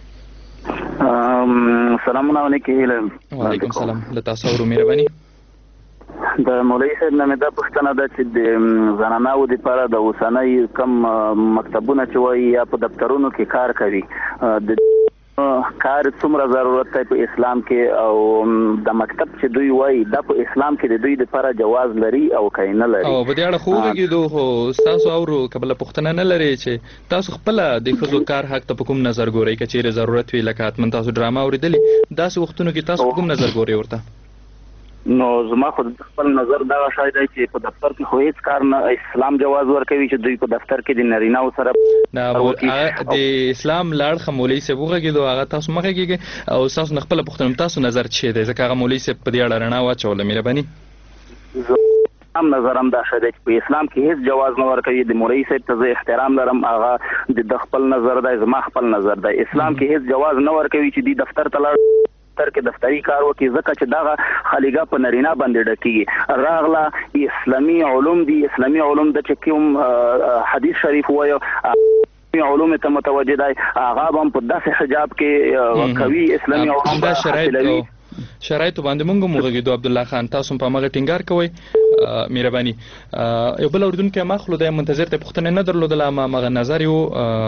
Speaker 17: سلامونه علیکم.
Speaker 19: وعلیکم السلام. له تاسو ورو مهرباني.
Speaker 17: د مولوی صاحب نه دا پوښتنه ده چې د زنانو د لپاره د اوسنۍ کم مکتبونه چې وایي یا په دفترونو کې کار کوي د کار څومره ضرورت دی په اسلام کې او د مکتب چې دوی وایي دا په اسلام کې د دوی لپاره جواز لري او کای نه لري
Speaker 19: او په دې اړه خو وګورئ خو تاسو اورو قبل پوښتنه نه لري چې تاسو خپل د خزو کار حق ته کوم نظر ګورئ کچېره ضرورت وی لکه اتمن تاسو ډراما اوریدلې داسې وختونو کې تاسو کوم نظر ګورئ ورته
Speaker 17: نو زما خو خپل نظر دا شاید چې په دفتر کې خو هیڅ کار نه اسلام جواز ورکوي چې دوی په دفتر کې د نارینه‌و سره
Speaker 19: نه د اسلام لاړ خمولي سه وګړي هغه تاسو مخه کېږي او تاسو خپل پوښتنه تاسو نظر چي دی ځکه هغه مولوی سه په دې اړه رڼا واچول مهرباني
Speaker 17: هم نظرم دا شاید چې په اسلام کې هیڅ جواز نه ورکوي د مولوی سه ته احترام لرم هغه د خپل نظر دی زما خپل نظر دی اسلام کې هیڅ جواز نه ورکوي چې د دفتر ته لاړ تر کې دفتری کار وکي ځکه چې دا خلیګه په نارینه باندې ډکیږي راغله اسلامي علوم دي اسلامي علوم د چکم حدیث شریف وایو علوم ته متوجه دی هغه هم په داسې حجاب کې کوي اسلامي علوم
Speaker 19: دا شرایط شرایط باندې مونږ موږ عبد الله خان تاسو په مغه ټینګار کوي مهرباني یو بل اوردونکو ما خلو د منتظر ته پوښتنه نه درلودله ما مغه نظر یو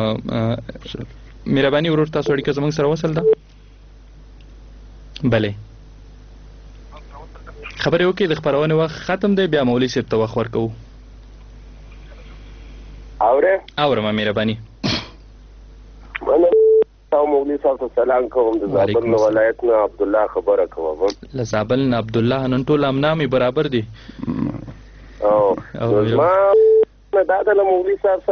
Speaker 19: مهرباني ورور تاسو اړیکه زموږ سره وصل ده بله خبرې وکړي د خبرونه وخت ختم دی بیا مولوی صاحب ته وخت ورکو
Speaker 18: اوره
Speaker 19: اوره ما مهرباني
Speaker 18: منه تاسو مولوی صاحب ته سلام کوم د زابل ولایت نه عبد الله خبره کوم
Speaker 19: له زابل نه عبد الله نن ټول امنامي برابر دي
Speaker 18: او ما دا د مولوی صاحب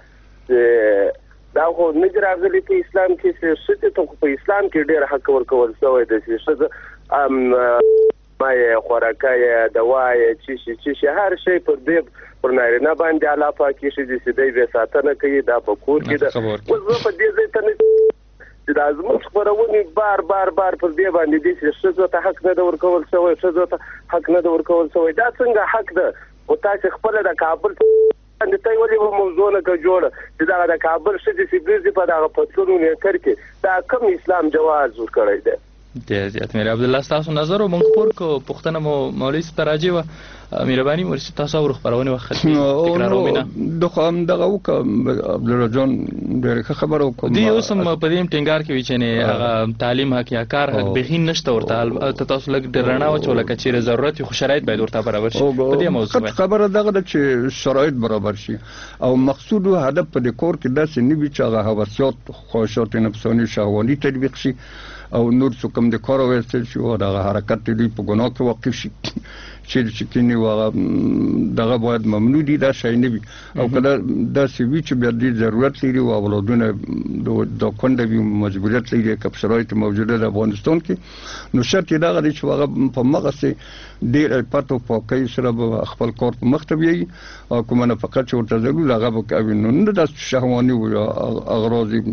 Speaker 18: څخه دا خو نجر راغلي په اسلام کې چې څه ته په اسلام کې ډېر حق ورکول شوی دی چې څه ام ما خوراکای دواي چې چې هر شی پر دې پر نارینه باندې علاوه کې چې د دې به ساتنه کوي دا په کور کې دا اوس په دې ځای ته چې دا زموږ خبرونه بار بار بار پر دې باندې دي چې څه ته حق نه ورکول شوی څه ته حق نه ورکول شوی دا څنګه حق ده او تاسو خپل د کابل د تای ولې په موضوع نه جوړ چې دا د کابل شې چې سیبریزي په دغه پټونو نه کړکې دا کوم اسلام جواز ورکړی دی
Speaker 19: د زیات میر عبد الله تاسو نظر مونږ پور کو پښتنه مو مولوی ستراجی و مهرباني ورسې تاسو ور خبرونه وخت تکرارومینه
Speaker 14: د خام دغه وک عبد الله جان ډېر خبرو کوم
Speaker 19: دی اوسم په دې ټینګار کې وچ نه هغه تعلیم حق یا کار حق بهین نشته ورته تاسو لګ ډرنا و چول کچې ضرورت خو شرایط باید ورته برابر شي په دې موضوع
Speaker 14: خبره دغه چې شرایط برابر شي او مقصود او هدف په کور کې داسې نه وي چې هغه هوسیات خواهشات نفسانی شهوانی تطبیق شي او نور څه کوم د کار وستل شي او دغه حرکت دی په ګناه کې واقع شي چې چې کینی واغه دغه باید ممنوع دي دا شای نه وي او کله دا سی وی چې بیا د ضرورت لري او اولادونه د کونډه وي مجبوریت لري کپ شرایط موجوده د افغانستان کې نو شرط دا غوړي چې واغه په مغه سي ډیر پاتو په کې سره خپل کور په مختبي او کومه نه فقط چې ورته ضروري هغه به کوي نو د شهواني او اغراضي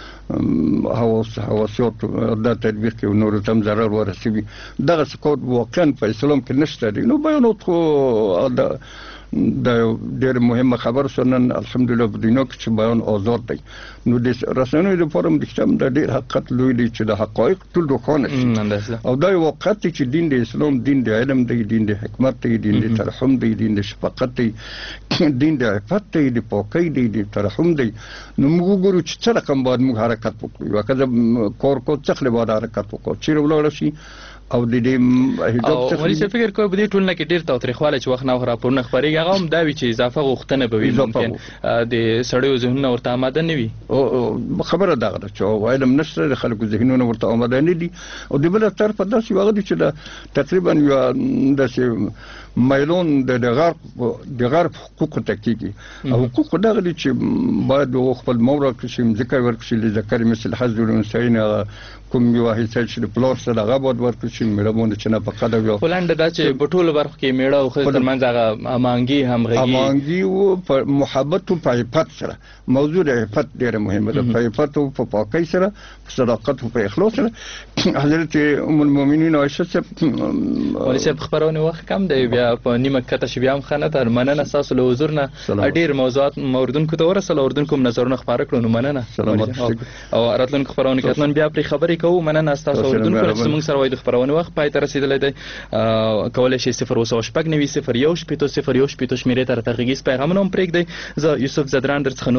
Speaker 14: هوس هوسیات د تطبیق کې نور تم ضرر ورسوي دغه سکوت واقعا په اسلام کې نشته دی نو بیانات خو د د ډېر مهمه خبر سنن الحمدلله په دنیا کې چې بیان آزاد دی نو د رسنیو د فورم د کتاب د ډېر حقیقت لوی دی چې د حقایق ټول روښانه شي او دا یو وخت چې دین د اسلام دین د علم دی دین د حکمت دی دین د ترحم دی دین د شفقت دی دین د عفت دی د پاکۍ دی د ترحم دی نو موږ ګورو چې څه رقم باید موږ حرکت وکړو وکړه کور کو څخه باید حرکت وکړو چې ولاړ شي او د دې حجاب
Speaker 19: څخه ولې څه فکر کوي په دې ټولنه کې ډیر تاوتریخواله چې وخت نه راپورونه خبرېږي هغه هم دا وی چې اضافه غوښتنه به وي ممکن د سړیو ذهنونه ورته آماده نه وي
Speaker 14: او خبره دا غره چې علم نشته د خلکو ذهنونه ورته آماده نه دي او د بل طرف داسې وغه دي چې تقریبا یو داسې مایلون د غرب د غرب حقوق تکتیکی او حقوق دغه دي چې باید خپل مورا کې ذکر ورکړي لذکر مثل حظ الانثیین کوم یو واحد چې د پلور سره هغه بود ورکړي چې مېړمون چې نه په قدر یو
Speaker 19: ولنډ دا چې په ټولو برخو کې میړه او ښځه ترمنځ هغه امانګي همغږي
Speaker 14: امانګي او په محبت او په عفت سره موضوع د عفت ډېره مهمه ده په عفت او په پاکۍ سره په صداقت او په اخلاص سره حضرت ام المؤمنین عائشه صاحب
Speaker 19: ولې صاحب خبرونه وخت کم دی بیا په نیمه کته شي بیا هم خنه تر مننه اساس له حضور نه ډېر موضوعات موردونکو ته ورسله اردن کوم نظرونه خبره کړو نو مننه او راتلونکو خبرونه کتنن بیا پر خبرې کوو مننه تاسو اوردونکو چې موږ سره وای د خبرونه وخت پای ته رسیدلې دی کولای شي صفر اوسه شپږ نوي صفر یو شپږ صفر یو شپږ شمیرې ته راغږیز پیغامونه هم پرېږدئ زه یوسف زدران درڅخه